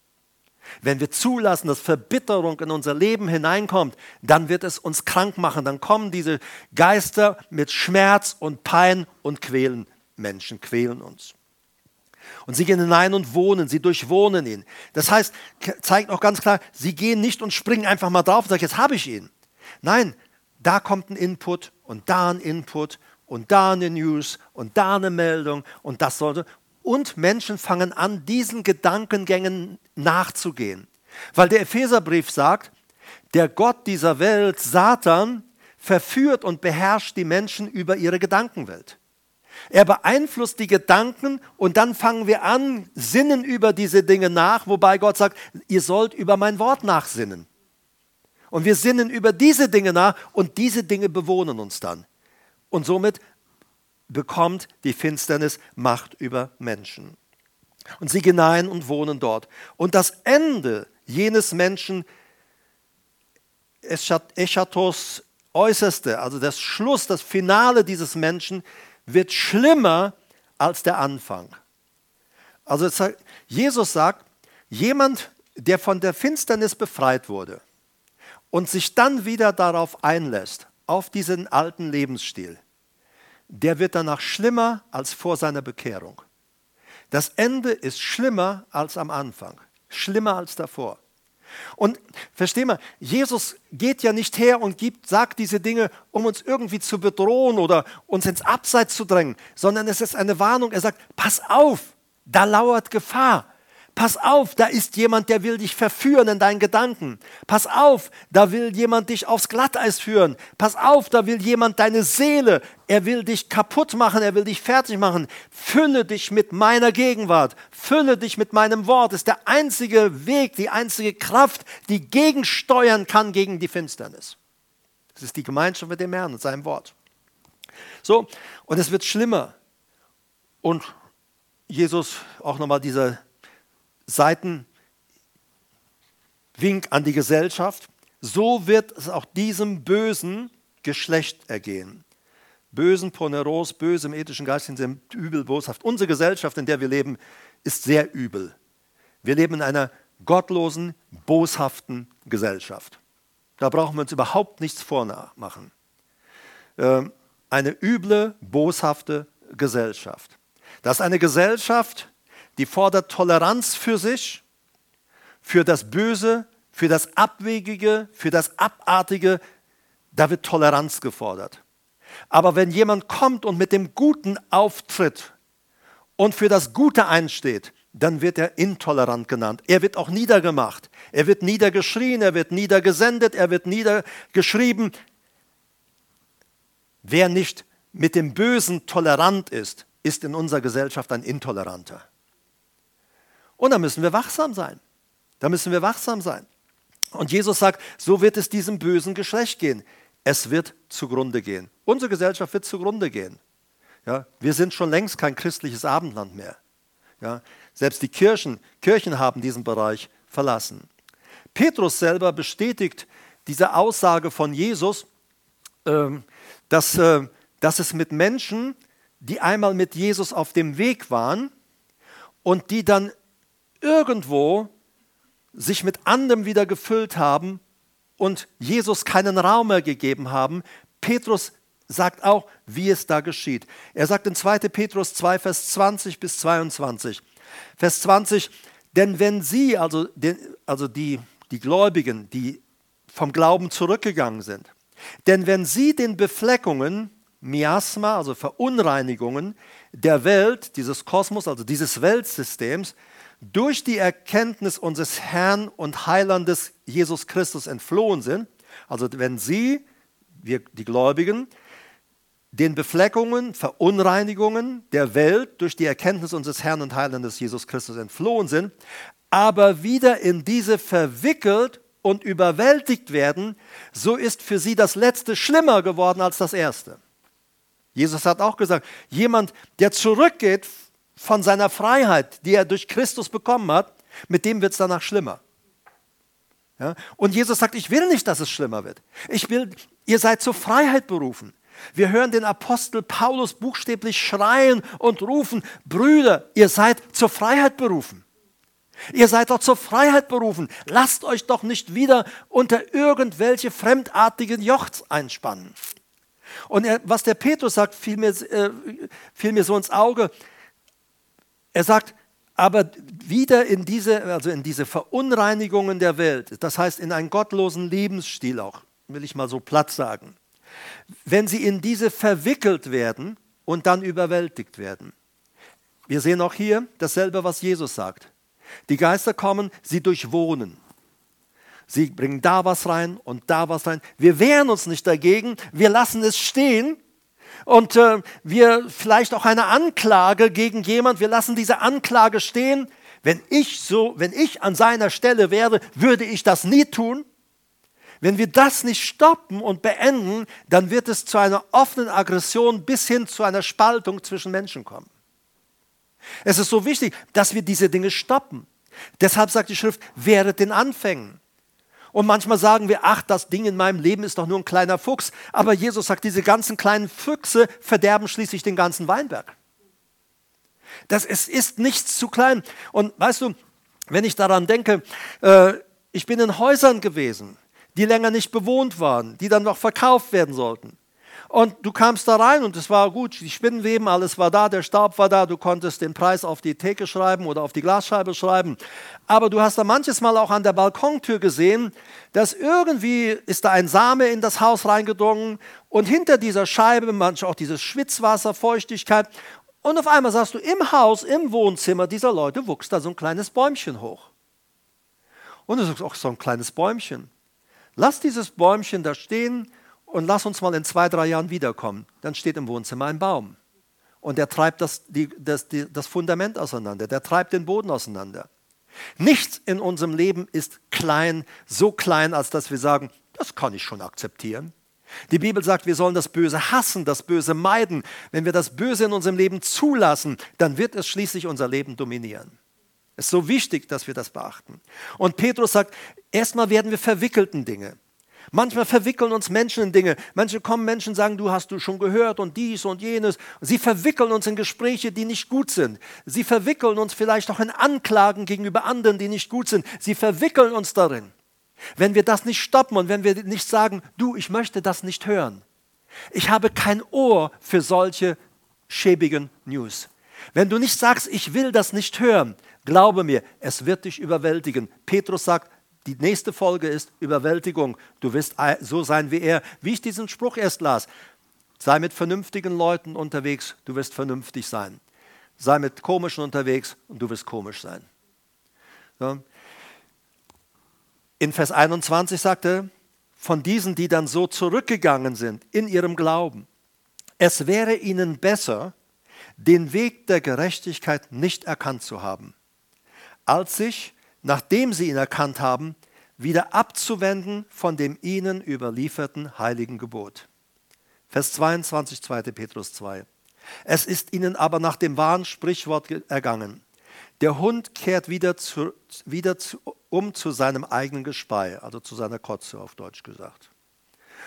Wenn wir zulassen, dass Verbitterung in unser Leben hineinkommt, dann wird es uns krank machen. Dann kommen diese Geister mit Schmerz und Pein und quälen Menschen, quälen uns. Und sie gehen hinein und wohnen, sie durchwohnen ihn. Das heißt, zeigt auch ganz klar, sie gehen nicht und springen einfach mal drauf und sagen, jetzt habe ich ihn. Nein, da kommt ein Input und da ein Input und da eine News und da eine Meldung und das sollte. Und Menschen fangen an, diesen Gedankengängen nachzugehen. Weil der Epheserbrief sagt, der Gott dieser Welt, Satan, verführt und beherrscht die Menschen über ihre Gedankenwelt. Er beeinflusst die Gedanken und dann fangen wir an, sinnen über diese Dinge nach, wobei Gott sagt, ihr sollt über mein Wort nachsinnen. Und wir sinnen über diese Dinge nach und diese Dinge bewohnen uns dann. Und somit bekommt die Finsternis Macht über Menschen. Und sie gehen hinein und wohnen dort. Und das Ende jenes Menschen, Eschatos Äußerste, also das Schluss, das Finale dieses Menschen, wird schlimmer als der Anfang. Also Jesus sagt, jemand, der von der Finsternis befreit wurde und sich dann wieder darauf einlässt, auf diesen alten Lebensstil, der wird danach schlimmer als vor seiner Bekehrung. Das Ende ist schlimmer als am Anfang, schlimmer als davor. Und versteh mal, Jesus geht ja nicht her und gibt, sagt diese Dinge, um uns irgendwie zu bedrohen oder uns ins Abseits zu drängen, sondern es ist eine Warnung. Er sagt, pass auf, da lauert Gefahr. Pass auf, da ist jemand, der will dich verführen in deinen Gedanken. Pass auf, da will jemand dich aufs Glatteis führen. Pass auf, da will jemand deine Seele, er will dich kaputt machen, er will dich fertig machen. Fülle dich mit meiner Gegenwart, fülle dich mit meinem Wort. Das ist der einzige Weg, die einzige Kraft, die gegensteuern kann gegen die Finsternis. Das ist die Gemeinschaft mit dem Herrn und seinem Wort. So, und es wird schlimmer. Und Jesus, auch nochmal dieser Seitenwink an die Gesellschaft, so wird es auch diesem bösen Geschlecht ergehen. Bösen, Poneros, böse im ethischen Geist sind sehr übel, boshaft. Unsere Gesellschaft, in der wir leben, ist sehr übel. Wir leben in einer gottlosen, boshaften Gesellschaft. Da brauchen wir uns überhaupt nichts vormachen. Eine üble, boshafte Gesellschaft. Das ist eine Gesellschaft, die fordert Toleranz für sich, für das Böse, für das Abwegige, für das Abartige. Da wird Toleranz gefordert. Aber wenn jemand kommt und mit dem Guten auftritt und für das Gute einsteht, dann wird er intolerant genannt. Er wird auch niedergemacht. Er wird niedergeschrien, er wird niedergesendet, er wird niedergeschrieben. Wer nicht mit dem Bösen tolerant ist, ist in unserer Gesellschaft ein Intoleranter. Und da müssen wir wachsam sein. Da müssen wir wachsam sein. Und Jesus sagt, so wird es diesem bösen Geschlecht gehen. Es wird zugrunde gehen. Unsere Gesellschaft wird zugrunde gehen. Ja, wir sind schon längst kein christliches Abendland mehr. Ja, selbst die Kirchen, Kirchen haben diesen Bereich verlassen. Petrus selber bestätigt diese Aussage von Jesus ähm, dass, äh, dass es mit Menschen, die einmal mit Jesus auf dem Weg waren und die dann irgendwo sich mit anderem wieder gefüllt haben und Jesus keinen Raum mehr gegeben haben. Petrus sagt auch, wie es da geschieht. Er sagt in zweiter Petrus zwei, Vers zwanzig bis zweiundzwanzig. Vers zwanzig, denn wenn sie, also, den, also die, die Gläubigen, die vom Glauben zurückgegangen sind, denn wenn sie den Befleckungen, Miasma, also Verunreinigungen der Welt, dieses Kosmos, also dieses Weltsystems, durch die Erkenntnis unseres Herrn und Heilandes Jesus Christus entflohen sind, also wenn sie, wir, die Gläubigen, den Befleckungen, Verunreinigungen der Welt durch die Erkenntnis unseres Herrn und Heilandes Jesus Christus entflohen sind, aber wieder in diese verwickelt und überwältigt werden, so ist für sie das Letzte schlimmer geworden als das Erste. Jesus hat auch gesagt, jemand, der zurückgeht von seiner Freiheit, die er durch Christus bekommen hat, mit dem wird es danach schlimmer. Ja? Und Jesus sagt, ich will nicht, dass es schlimmer wird. Ich will, ihr seid zur Freiheit berufen. Wir hören den Apostel Paulus buchstäblich schreien und rufen, Brüder, ihr seid zur Freiheit berufen. Ihr seid doch zur Freiheit berufen. Lasst euch doch nicht wieder unter irgendwelche fremdartigen Jochs einspannen. Und er, was der Petrus sagt, fiel mir, äh, fiel mir so ins Auge. Er sagt, aber wieder in diese, also in diese Verunreinigungen der Welt, das heißt in einen gottlosen Lebensstil auch, will ich mal so platt sagen, wenn sie in diese verwickelt werden und dann überwältigt werden. Wir sehen auch hier dasselbe, was Jesus sagt. Die Geister kommen, sie durchwohnen. Sie bringen da was rein und da was rein. Wir wehren uns nicht dagegen, wir lassen es stehen und äh, wir vielleicht auch eine Anklage gegen jemand, wir lassen diese Anklage stehen. Wenn ich so, wenn ich an seiner Stelle wäre, würde ich das nie tun. Wenn wir das nicht stoppen und beenden, dann wird es zu einer offenen Aggression bis hin zu einer Spaltung zwischen Menschen kommen. Es ist so wichtig, dass wir diese Dinge stoppen. Deshalb sagt die Schrift, wehret den Anfängen. Und manchmal sagen wir, ach, das Ding in meinem Leben ist doch nur ein kleiner Fuchs. Aber Jesus sagt, diese ganzen kleinen Füchse verderben schließlich den ganzen Weinberg. Das ist, ist nichts zu klein. Und weißt du, wenn ich daran denke, äh, ich bin in Häusern gewesen, die länger nicht bewohnt waren, die dann noch verkauft werden sollten. Und du kamst da rein und es war gut, die Spinnenweben, alles war da, der Staub war da, du konntest den Preis auf die Theke schreiben oder auf die Glasscheibe schreiben. Aber du hast da manches Mal auch an der Balkontür gesehen, dass irgendwie ist da ein Same in das Haus reingedrungen und hinter dieser Scheibe manchmal auch dieses Schwitzwasser, Feuchtigkeit. Und auf einmal sagst du, im Haus, im Wohnzimmer dieser Leute wuchs da so ein kleines Bäumchen hoch. Und du sagst, ach, so ein kleines Bäumchen. Lass dieses Bäumchen da stehen und lass uns mal in zwei, drei Jahren wiederkommen. Dann steht im Wohnzimmer ein Baum. Und der treibt das, die, das, die, das Fundament auseinander, der treibt den Boden auseinander. Nichts in unserem Leben ist klein, so klein, als dass wir sagen, das kann ich schon akzeptieren. Die Bibel sagt, wir sollen das Böse hassen, das Böse meiden. Wenn wir das Böse in unserem Leben zulassen, dann wird es schließlich unser Leben dominieren. Es ist so wichtig, dass wir das beachten. Und Petrus sagt, erstmal werden wir verwickelt in Dinge. Manchmal verwickeln uns Menschen in Dinge. Manche kommen Menschen und sagen, du hast du schon gehört und dies und jenes. Sie verwickeln uns in Gespräche, die nicht gut sind. Sie verwickeln uns vielleicht auch in Anklagen gegenüber anderen, die nicht gut sind. Sie verwickeln uns darin. Wenn wir das nicht stoppen und wenn wir nicht sagen, du, ich möchte das nicht hören. Ich habe kein Ohr für solche schäbigen News. Wenn du nicht sagst, ich will das nicht hören, glaube mir, es wird dich überwältigen. Petrus sagt, die nächste Folge ist Überwältigung. Du wirst so sein wie er. Wie ich diesen Spruch erst las. Sei mit vernünftigen Leuten unterwegs, du wirst vernünftig sein. Sei mit komischen unterwegs und du wirst komisch sein. So. In Vers einundzwanzig sagt er, von diesen, die dann so zurückgegangen sind in ihrem Glauben, es wäre ihnen besser, den Weg der Gerechtigkeit nicht erkannt zu haben, als sich, nachdem sie ihn erkannt haben, wieder abzuwenden von dem ihnen überlieferten heiligen Gebot. Vers zweiundzwanzig, zweiter Petrus zwei. Es ist ihnen aber nach dem wahren Sprichwort ergangen. Der Hund kehrt wieder, zu, wieder zu, um zu seinem eigenen Gespei, also zu seiner Kotze auf Deutsch gesagt.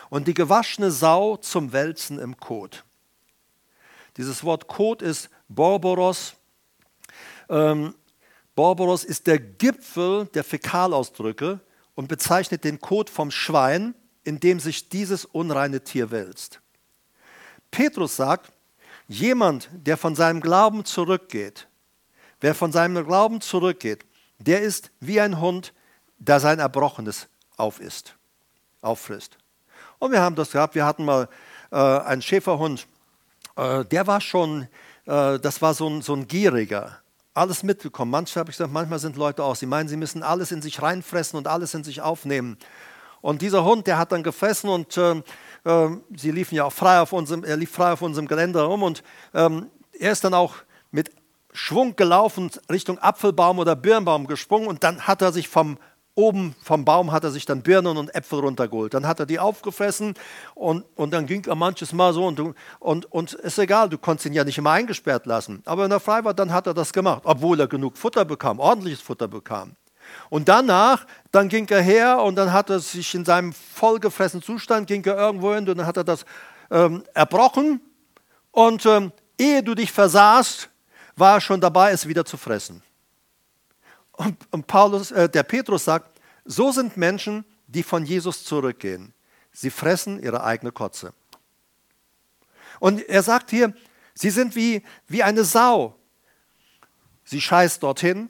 und die gewaschene Sau zum Wälzen im Kot. Dieses Wort Kot ist Borboros. Ähm, Borboros ist der Gipfel der Fäkalausdrücke und bezeichnet den Kot vom Schwein, in dem sich dieses unreine Tier wälzt. Petrus sagt, jemand, der von seinem Glauben zurückgeht, wer von seinem Glauben zurückgeht, der ist wie ein Hund, der sein Erbrochenes aufisst, auffrisst. Und wir haben das gehabt, wir hatten mal äh, einen Schäferhund, äh, der war schon, äh, das war so ein, so ein Gieriger, alles mitbekommen. Manchmal habe ich gesagt, manchmal sind Leute auch, sie meinen, sie müssen alles in sich reinfressen und alles in sich aufnehmen. Und dieser Hund, der hat dann gefressen und äh, äh, sie liefen ja auch frei auf unserem, er lief frei auf unserem Gelände herum und ähm, er ist dann auch mit Schwung gelaufen Richtung Apfelbaum oder Birnbaum gesprungen und dann hat er sich vom oben vom Baum hat er sich dann Birnen und Äpfel runtergeholt. Dann hat er die aufgefressen und, und dann ging er manches Mal so und, und, und ist egal, du konntest ihn ja nicht immer eingesperrt lassen. Aber wenn er frei war, dann hat er das gemacht, obwohl er genug Futter bekam, ordentliches Futter bekam. Und danach, dann ging er her und dann hat er sich in seinem vollgefressenen Zustand, ging er irgendwo hin und dann hat er das ähm, erbrochen und ähm, ehe du dich versahst, war er schon dabei, es wieder zu fressen. Und, und Paulus, äh, der Petrus sagt, so sind Menschen, die von Jesus zurückgehen. Sie fressen ihre eigene Kotze. Und er sagt hier, sie sind wie, wie eine Sau. Sie scheißt dorthin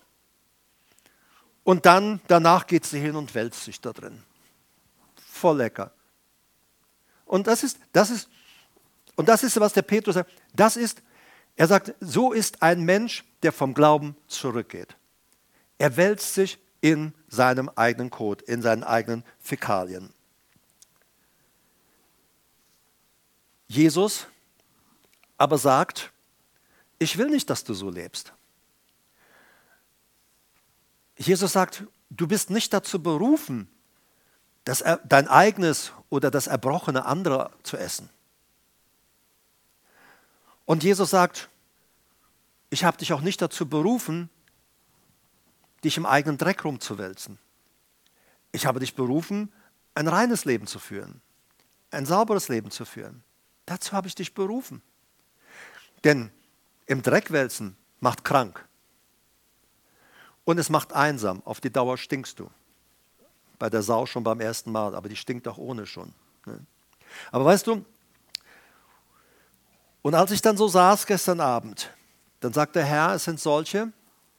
und dann danach geht sie hin und wälzt sich da drin. Voll lecker. Und das ist, das ist, und das ist, was der Petrus sagt. Das ist, er sagt, so ist ein Mensch, der vom Glauben zurückgeht. Er wälzt sich in seinem eigenen Kot, in seinen eigenen Fäkalien. Jesus aber sagt, ich will nicht, dass du so lebst. Jesus sagt, du bist nicht dazu berufen, das, dein eigenes oder das Erbrochene anderer zu essen. Und Jesus sagt, ich habe dich auch nicht dazu berufen, dich im eigenen Dreck rumzuwälzen. Ich habe dich berufen, ein reines Leben zu führen, ein sauberes Leben zu führen. Dazu habe ich dich berufen. Denn im Dreck wälzen macht krank. Und es macht einsam. Auf die Dauer stinkst du. Bei der Sau schon beim ersten Mal, aber die stinkt auch ohne schon. Aber weißt du, und als ich dann so saß gestern Abend, dann sagt der Herr, es sind solche,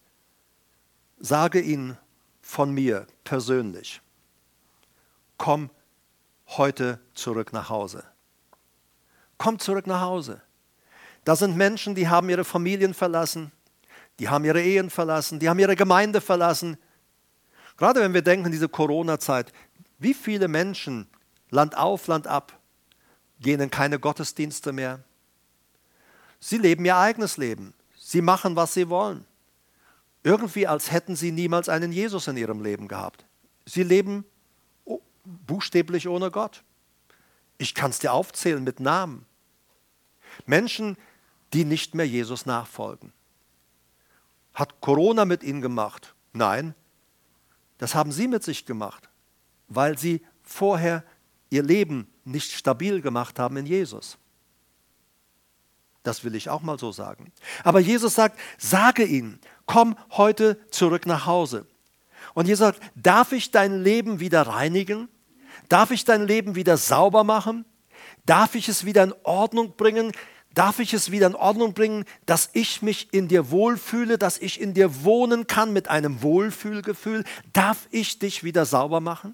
sage ihnen von mir persönlich, komm heute zurück nach Hause. Komm zurück nach Hause. Da sind Menschen, die haben ihre Familien verlassen, die haben ihre Ehen verlassen, die haben ihre Gemeinde verlassen. Gerade wenn wir denken, diese Corona-Zeit, wie viele Menschen, Land auf, Land ab, gehen in keine Gottesdienste mehr. Sie leben ihr eigenes Leben. Sie machen, was sie wollen. Irgendwie, als hätten sie niemals einen Jesus in ihrem Leben gehabt. Sie leben buchstäblich ohne Gott. Ich kann es dir aufzählen mit Namen. Menschen, die nicht mehr Jesus nachfolgen. Hat Corona mit ihnen gemacht? Nein, das haben sie mit sich gemacht, weil sie vorher ihr Leben nicht stabil gemacht haben in Jesus. Das will ich auch mal so sagen. Aber Jesus sagt, sage ihnen, komm heute zurück nach Hause. Und Jesus sagt, darf ich dein Leben wieder reinigen? Darf ich dein Leben wieder sauber machen? Darf ich es wieder in Ordnung bringen? Darf ich es wieder in Ordnung bringen, dass ich mich in dir wohlfühle, dass ich in dir wohnen kann mit einem Wohlfühlgefühl? Darf ich dich wieder sauber machen?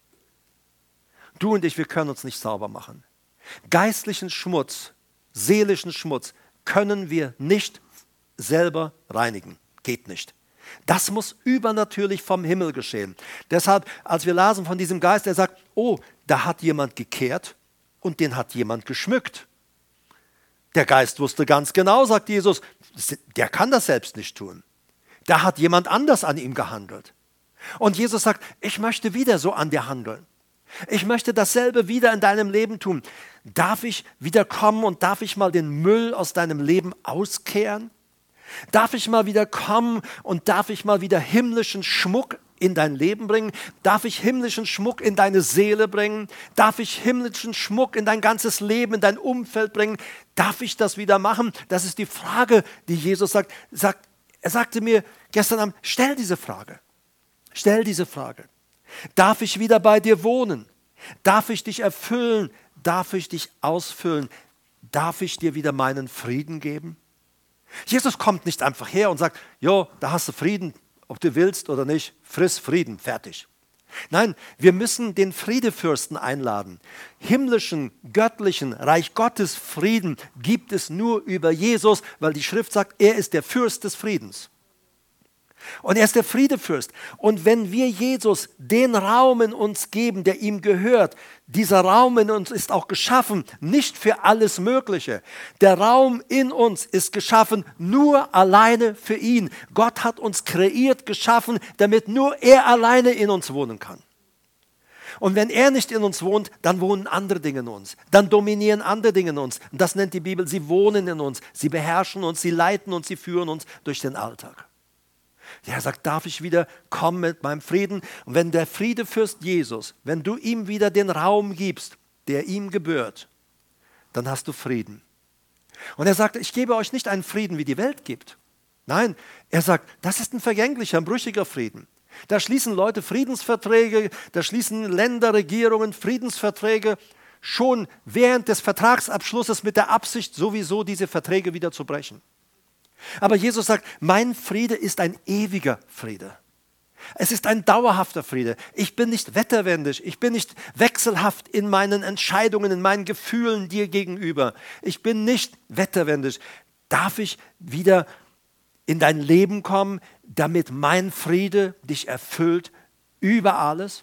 Du und ich, wir können uns nicht sauber machen. Geistlichen Schmutz, seelischen Schmutz können wir nicht selber reinigen. Geht nicht. Das muss übernatürlich vom Himmel geschehen. Deshalb, als wir lasen von diesem Geist, der sagt, oh, da hat jemand gekehrt und den hat jemand geschmückt. Der Geist wusste ganz genau, sagt Jesus, der kann das selbst nicht tun. Da hat jemand anders an ihm gehandelt. Und Jesus sagt, ich möchte wieder so an dir handeln. Ich möchte dasselbe wieder in deinem Leben tun. Darf ich wieder kommen und darf ich mal den Müll aus deinem Leben auskehren? Darf ich mal wieder kommen und darf ich mal wieder himmlischen Schmuck in dein Leben bringen? Darf ich himmlischen Schmuck in deine Seele bringen? Darf ich himmlischen Schmuck in dein ganzes Leben, in dein Umfeld bringen? Darf ich das wieder machen? Das ist die Frage, die Jesus sagt. sagt er sagte mir gestern Abend, stell diese Frage. Stell diese Frage. Darf ich wieder bei dir wohnen? Darf ich dich erfüllen? Darf ich dich ausfüllen? Darf ich dir wieder meinen Frieden geben? Jesus kommt nicht einfach her und sagt, jo, da hast du Frieden, ob du willst oder nicht, friss Frieden, fertig. Nein, wir müssen den Friedefürsten einladen. Himmlischen, göttlichen, Reich Gottes Frieden gibt es nur über Jesus, weil die Schrift sagt, er ist der Fürst des Friedens. Und er ist der Friedefürst. Und wenn wir Jesus den Raum in uns geben, der ihm gehört, dieser Raum in uns ist auch geschaffen, nicht für alles Mögliche. Der Raum in uns ist geschaffen nur alleine für ihn. Gott hat uns kreiert, geschaffen, damit nur er alleine in uns wohnen kann. Und wenn er nicht in uns wohnt, dann wohnen andere Dinge in uns. Dann dominieren andere Dinge in uns. Und das nennt die Bibel, sie wohnen in uns. Sie beherrschen uns, sie leiten uns, sie führen uns durch den Alltag. Er sagt, darf ich wieder kommen mit meinem Frieden? Und wenn der Friedefürst Jesus, wenn du ihm wieder den Raum gibst, der ihm gebührt, dann hast du Frieden. Und er sagt, ich gebe euch nicht einen Frieden, wie die Welt gibt. Nein, er sagt, das ist ein vergänglicher, ein brüchiger Frieden. Da schließen Leute Friedensverträge, da schließen Länder, Regierungen Friedensverträge, schon während des Vertragsabschlusses mit der Absicht, sowieso diese Verträge wieder zu brechen. Aber Jesus sagt, mein Friede ist ein ewiger Friede. Es ist ein dauerhafter Friede. Ich bin nicht wetterwendig, ich bin nicht wechselhaft in meinen Entscheidungen, in meinen Gefühlen dir gegenüber. Ich bin nicht wetterwendig. Darf ich wieder in dein Leben kommen, damit mein Friede dich erfüllt über alles?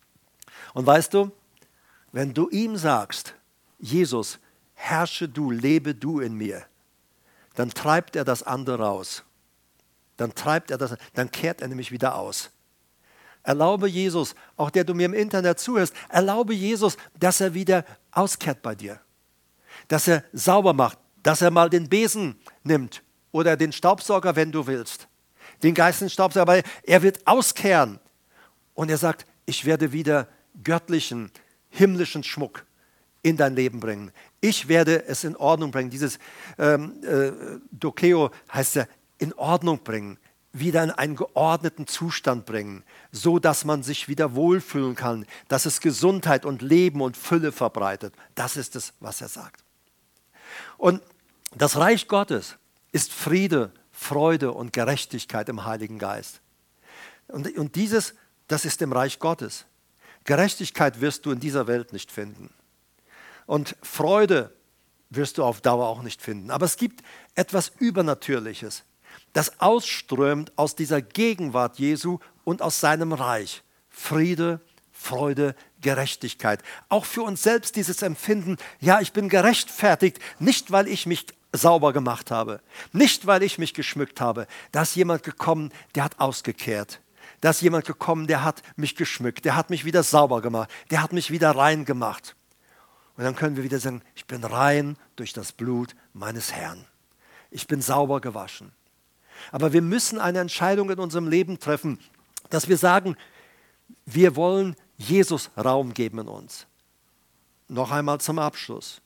Und weißt du, wenn du ihm sagst, Jesus, herrsche du, lebe du in mir, dann treibt er das andere raus. Dann treibt er das, dann kehrt er nämlich wieder aus. Erlaube Jesus, auch der du mir im Internet zuhörst, erlaube Jesus, dass er wieder auskehrt bei dir. Dass er sauber macht, dass er mal den Besen nimmt oder den Staubsauger, wenn du willst. Den geistigen Staubsauger, aber er wird auskehren. Und er sagt, ich werde wieder göttlichen, himmlischen Schmuck in dein Leben bringen. Ich werde es in Ordnung bringen. Dieses ähm, äh, Dokeo heißt ja, in Ordnung bringen, wieder in einen geordneten Zustand bringen, so dass man sich wieder wohlfühlen kann, dass es Gesundheit und Leben und Fülle verbreitet. Das ist es, was er sagt. Und das Reich Gottes ist Friede, Freude und Gerechtigkeit im Heiligen Geist. Und, und dieses, das ist im Reich Gottes. Gerechtigkeit wirst du in dieser Welt nicht finden. Und Freude wirst du auf Dauer auch nicht finden. Aber es gibt etwas Übernatürliches, das ausströmt aus dieser Gegenwart Jesu und aus seinem Reich. Friede, Freude, Gerechtigkeit. Auch für uns selbst dieses Empfinden, ja, ich bin gerechtfertigt, nicht weil ich mich sauber gemacht habe, nicht weil ich mich geschmückt habe. Da ist jemand gekommen, der hat ausgekehrt. Da ist jemand gekommen, der hat mich geschmückt, der hat mich wieder sauber gemacht, der hat mich wieder rein gemacht. Und dann können wir wieder sagen, ich bin rein durch das Blut meines Herrn. Ich bin sauber gewaschen. Aber wir müssen eine Entscheidung in unserem Leben treffen, dass wir sagen, wir wollen Jesus Raum geben in uns. Noch einmal zum Abschluss.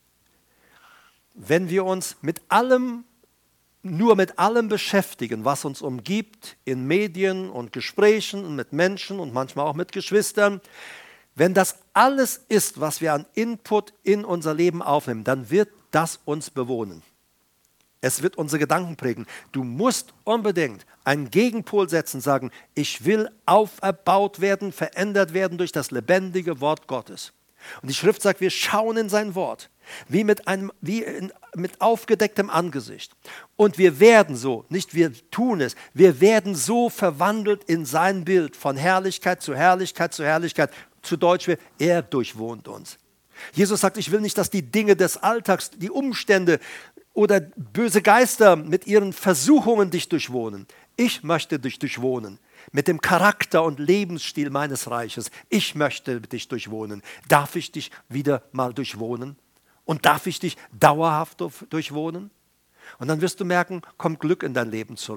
Wenn wir uns mit allem, nur mit allem beschäftigen, was uns umgibt, in Medien und Gesprächen und mit Menschen und manchmal auch mit Geschwistern, wenn das alles ist, was wir an Input in unser Leben aufnehmen, dann wird das uns bewohnen. Es wird unsere Gedanken prägen. Du musst unbedingt einen Gegenpol setzen, sagen, ich will auferbaut werden, verändert werden durch das lebendige Wort Gottes. Und die Schrift sagt, wir schauen in sein Wort, wie mit, einem, wie in, mit aufgedecktem Angesicht. Und wir werden so, nicht wir tun es, wir werden so verwandelt in sein Bild, von Herrlichkeit zu Herrlichkeit zu Herrlichkeit. Zu Deutsch, er durchwohnt uns. Jesus sagt, ich will nicht, dass die Dinge des Alltags, die Umstände oder böse Geister mit ihren Versuchungen dich durchwohnen. Ich möchte dich durchwohnen mit dem Charakter und Lebensstil meines Reiches. Ich möchte dich durchwohnen. Darf ich dich wieder mal durchwohnen? Und darf ich dich dauerhaft durchwohnen? Und dann wirst du merken, kommt Glück in dein Leben zurück.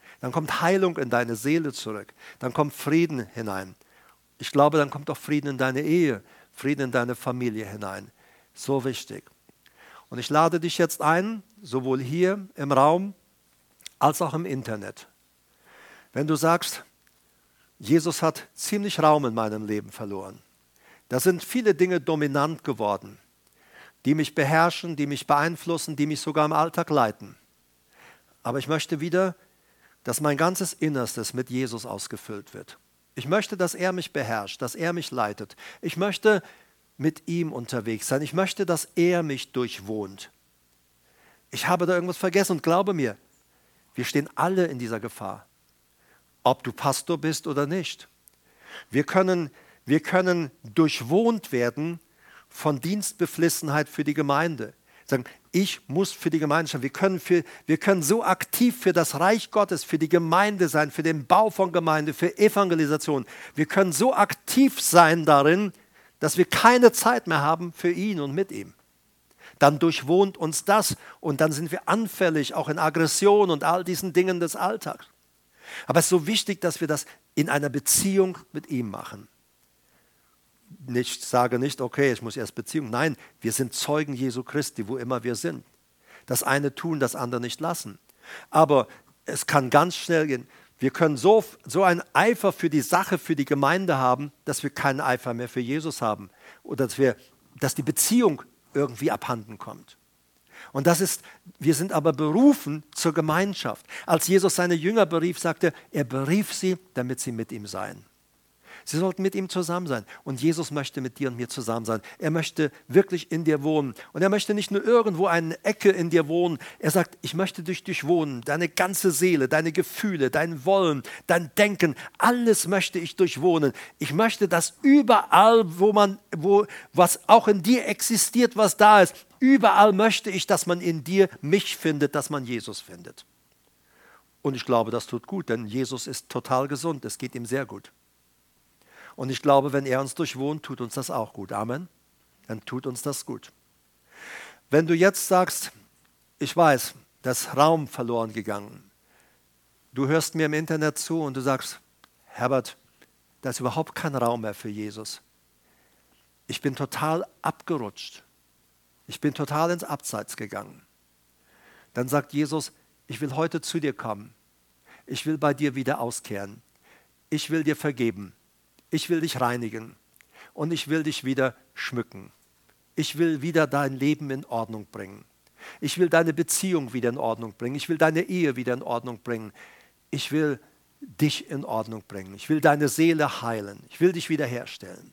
Dann kommt Heilung in deine Seele zurück. Dann kommt Frieden hinein. Ich glaube, dann kommt auch Frieden in deine Ehe, Frieden in deine Familie hinein. So wichtig. Und ich lade dich jetzt ein, sowohl hier im Raum als auch im Internet. Wenn du sagst, Jesus hat ziemlich Raum in meinem Leben verloren. Da sind viele Dinge dominant geworden, die mich beherrschen, die mich beeinflussen, die mich sogar im Alltag leiten. Aber ich möchte wieder, dass mein ganzes Innerstes mit Jesus ausgefüllt wird. Ich möchte, dass er mich beherrscht, dass er mich leitet. Ich möchte mit ihm unterwegs sein. Ich möchte, dass er mich durchwohnt. Ich habe da irgendwas vergessen und glaube mir, wir stehen alle in dieser Gefahr, ob du Pastor bist oder nicht. Wir können, wir können durchwohnt werden von Dienstbeflissenheit für die Gemeinde. Sagen, ich muss für die Gemeinde sein. Wir können, für, wir können so aktiv für das Reich Gottes, für die Gemeinde sein, für den Bau von Gemeinde, für Evangelisation. Wir können so aktiv sein darin, dass wir keine Zeit mehr haben für ihn und mit ihm. Dann durchwohnt uns das und dann sind wir anfällig, auch in Aggression und all diesen Dingen des Alltags. Aber es ist so wichtig, dass wir das in einer Beziehung mit ihm machen. Ich sage nicht, okay, ich muss erst Beziehung. Nein, wir sind Zeugen Jesu Christi, wo immer wir sind. Das eine tun, das andere nicht lassen. Aber es kann ganz schnell gehen. Wir können so, so einen Eifer für die Sache, für die Gemeinde haben, dass wir keinen Eifer mehr für Jesus haben. Oder dass, wir, dass die Beziehung irgendwie abhanden kommt. Und das ist, wir sind aber berufen zur Gemeinschaft. Als Jesus seine Jünger berief, sagte er, er berief sie, damit sie mit ihm seien. Sie sollten mit ihm zusammen sein. Und Jesus möchte mit dir und mir zusammen sein. Er möchte wirklich in dir wohnen. Und er möchte nicht nur irgendwo eine Ecke in dir wohnen. Er sagt, ich möchte durch dich wohnen. Deine ganze Seele, deine Gefühle, dein Wollen, dein Denken, alles möchte ich durchwohnen. Ich möchte, dass überall, wo man, wo, was auch in dir existiert, was da ist, überall möchte ich, dass man in dir mich findet, dass man Jesus findet. Und ich glaube, das tut gut, denn Jesus ist total gesund. Es geht ihm sehr gut. Und ich glaube, wenn er uns durchwohnt, tut uns das auch gut. Amen. Dann tut uns das gut. Wenn du jetzt sagst, ich weiß, da ist Raum verloren gegangen. Du hörst mir im Internet zu und du sagst, Herbert, da ist überhaupt kein Raum mehr für Jesus. Ich bin total abgerutscht. Ich bin total ins Abseits gegangen. Dann sagt Jesus, ich will heute zu dir kommen. Ich will bei dir wieder auskehren. Ich will dir vergeben. Ich will dich reinigen und ich will dich wieder schmücken. Ich will wieder dein Leben in Ordnung bringen. Ich will deine Beziehung wieder in Ordnung bringen. Ich will deine Ehe wieder in Ordnung bringen. Ich will dich in Ordnung bringen. Ich will deine Seele heilen. Ich will dich wiederherstellen.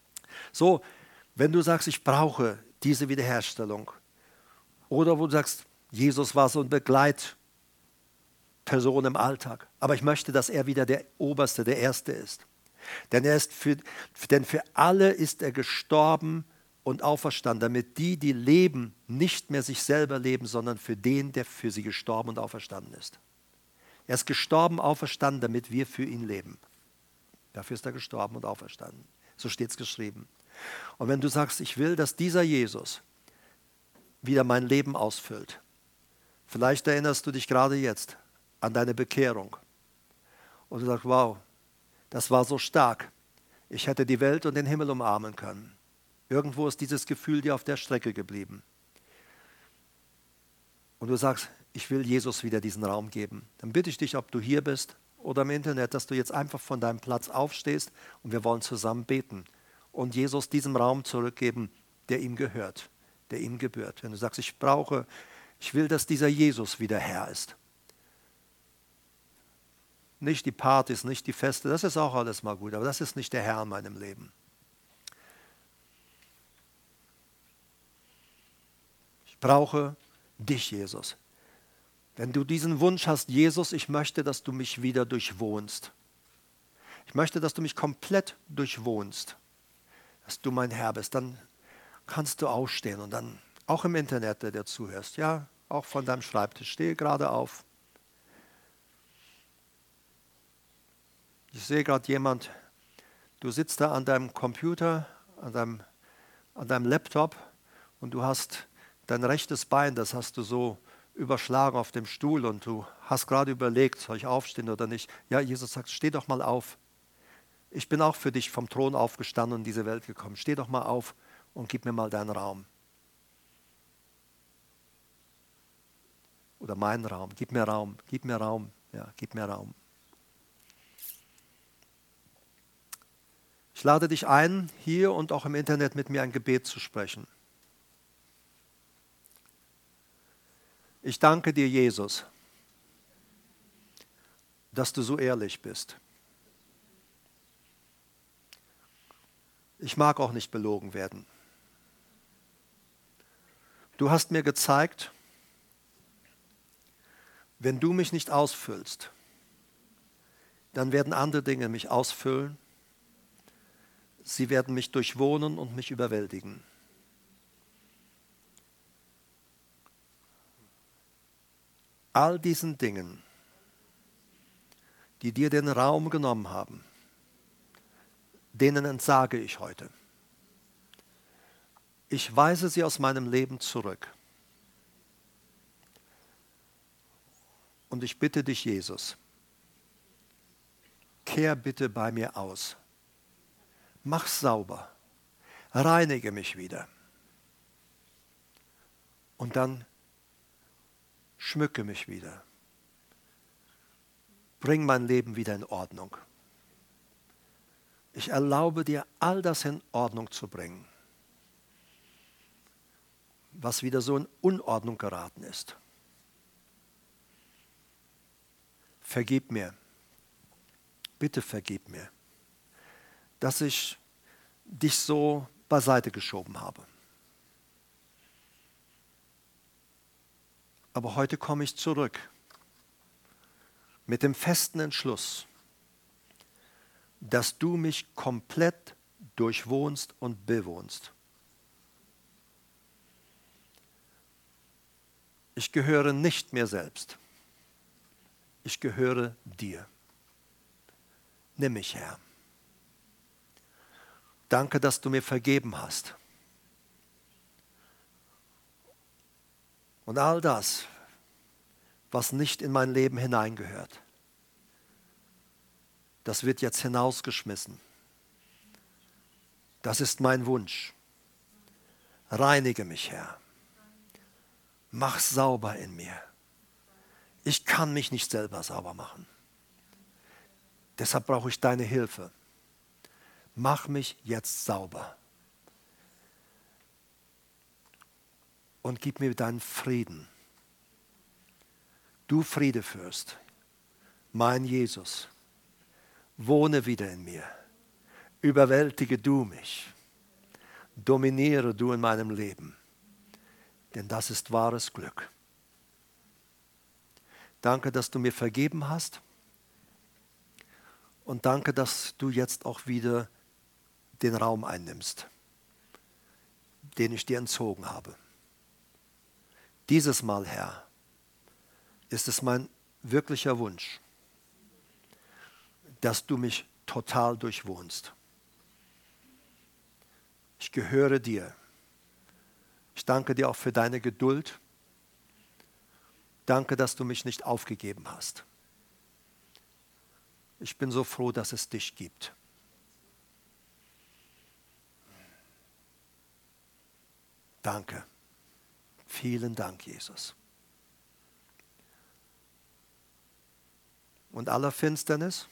So, wenn du sagst, ich brauche diese Wiederherstellung oder wo du sagst, Jesus war so ein Begleitperson im Alltag, aber ich möchte, dass er wieder der Oberste, der Erste ist. Denn, er ist für, denn für alle ist er gestorben und auferstanden, damit die, die leben, nicht mehr sich selber leben, sondern für den, der für sie gestorben und auferstanden ist. Er ist gestorben, auferstanden, damit wir für ihn leben. Dafür ist er gestorben und auferstanden. So steht es geschrieben. Und wenn du sagst, ich will, dass dieser Jesus wieder mein Leben ausfüllt, vielleicht erinnerst du dich gerade jetzt an deine Bekehrung und du sagst, wow, das war so stark. Ich hätte die Welt und den Himmel umarmen können. Irgendwo ist dieses Gefühl dir auf der Strecke geblieben. Und du sagst, ich will Jesus wieder diesen Raum geben. Dann bitte ich dich, ob du hier bist oder im Internet, dass du jetzt einfach von deinem Platz aufstehst und wir wollen zusammen beten und Jesus diesem Raum zurückgeben, der ihm gehört, der ihm gebührt. Wenn du sagst, ich brauche, ich will, dass dieser Jesus wieder Herr ist. Nicht die Partys, nicht die Feste, das ist auch alles mal gut, aber das ist nicht der Herr in meinem Leben. Ich brauche dich, Jesus. Wenn du diesen Wunsch hast, Jesus, ich möchte, dass du mich wieder durchwohnst. Ich möchte, dass du mich komplett durchwohnst, dass du mein Herr bist, dann kannst du aufstehen und dann auch im Internet, der dir zuhörst, ja, auch von deinem Schreibtisch, stehe gerade auf. Ich sehe gerade jemand, du sitzt da an deinem Computer, an deinem, an deinem Laptop und du hast dein rechtes Bein, das hast du so überschlagen auf dem Stuhl und du hast gerade überlegt, soll ich aufstehen oder nicht. Ja, Jesus sagt, steh doch mal auf. Ich bin auch für dich vom Thron aufgestanden und in diese Welt gekommen. Steh doch mal auf und gib mir mal deinen Raum. Oder meinen Raum. Gib mir Raum, gib mir Raum, ja, gib mir Raum. Ich lade dich ein, hier und auch im Internet mit mir ein Gebet zu sprechen. Ich danke dir, Jesus, dass du so ehrlich bist. Ich mag auch nicht belogen werden. Du hast mir gezeigt, wenn du mich nicht ausfüllst, dann werden andere Dinge mich ausfüllen. Sie werden mich durchwohnen und mich überwältigen. All diesen Dingen, die dir den Raum genommen haben, denen entsage ich heute. Ich weise sie aus meinem Leben zurück. Und ich bitte dich, Jesus, kehr bitte bei mir aus. Mach sauber. Reinige mich wieder. Und dann schmücke mich wieder. Bring mein Leben wieder in Ordnung. Ich erlaube dir, all das in Ordnung zu bringen, was wieder so in Unordnung geraten ist. Vergib mir. Bitte vergib mir, dass ich dich so beiseite geschoben habe. Aber heute komme ich zurück mit dem festen Entschluss, dass du mich komplett durchwohnst und bewohnst. Ich gehöre nicht mir selbst. Ich gehöre dir. Nimm mich, Herr. Danke, dass du mir vergeben hast. Und all das, was nicht in mein Leben hineingehört, das wird jetzt hinausgeschmissen. Das ist mein Wunsch. Reinige mich, Herr. Mach sauber in mir. Ich kann mich nicht selber sauber machen. Deshalb brauche ich deine Hilfe. Mach mich jetzt sauber. Und gib mir deinen Frieden. Du Friedefürst, mein Jesus, wohne wieder in mir. Überwältige du mich. Dominiere du in meinem Leben. Denn das ist wahres Glück. Danke, dass du mir vergeben hast. Und danke, dass du jetzt auch wieder den Raum einnimmst, den ich dir entzogen habe. Dieses Mal, Herr, ist es mein wirklicher Wunsch, dass du mich total durchwohnst. Ich gehöre dir. Ich danke dir auch für deine Geduld. Danke, dass du mich nicht aufgegeben hast. Ich bin so froh, dass es dich gibt. Danke. Vielen Dank, Jesus. Und aller Finsternis,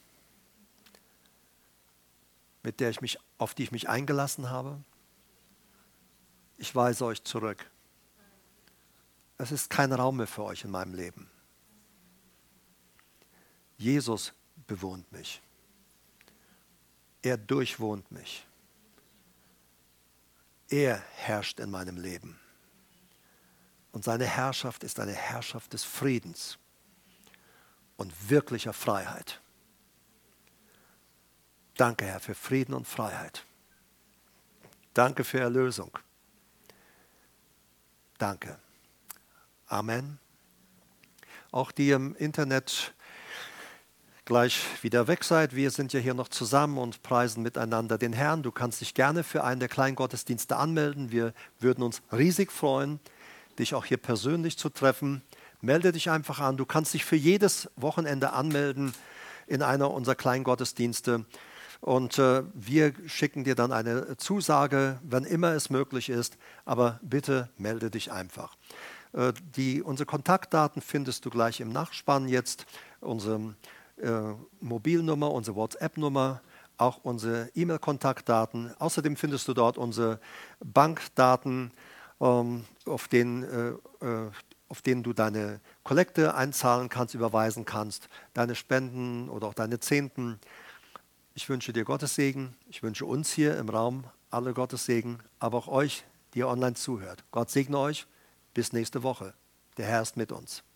mit der ich mich, auf die ich mich eingelassen habe, ich weise euch zurück. Es ist kein Raum mehr für euch in meinem Leben. Jesus bewohnt mich. Er durchwohnt mich. Er herrscht in meinem Leben. Und seine Herrschaft ist eine Herrschaft des Friedens und wirklicher Freiheit. Danke, Herr, für Frieden und Freiheit. Danke für Erlösung. Danke. Amen. Auch die im Internet gleich wieder weg seid. Wir sind ja hier noch zusammen und preisen miteinander den Herrn. Du kannst dich gerne für einen der kleinen Gottesdienste anmelden. Wir würden uns riesig freuen, dich auch hier persönlich zu treffen, melde dich einfach an. Du kannst dich für jedes Wochenende anmelden in einer unserer kleinen Gottesdienste. Und äh, wir schicken dir dann eine Zusage, wenn immer es möglich ist. Aber bitte melde dich einfach. Äh, die, unsere Kontaktdaten findest du gleich im Nachspann jetzt. Unsere äh, Mobilnummer, unsere WhatsApp-Nummer, auch unsere E-Mail-Kontaktdaten. Außerdem findest du dort unsere Bankdaten, ähm, auf, denen, äh, äh, auf denen du deine Kollekte einzahlen kannst, überweisen kannst, deine Spenden oder auch deine Zehnten. Ich wünsche dir Gottes Segen. Ich wünsche uns hier im Raum alle Gottes Segen, aber auch euch, die ihr online zuhört. Gott segne euch. Bis nächste Woche. Der Herr ist mit uns.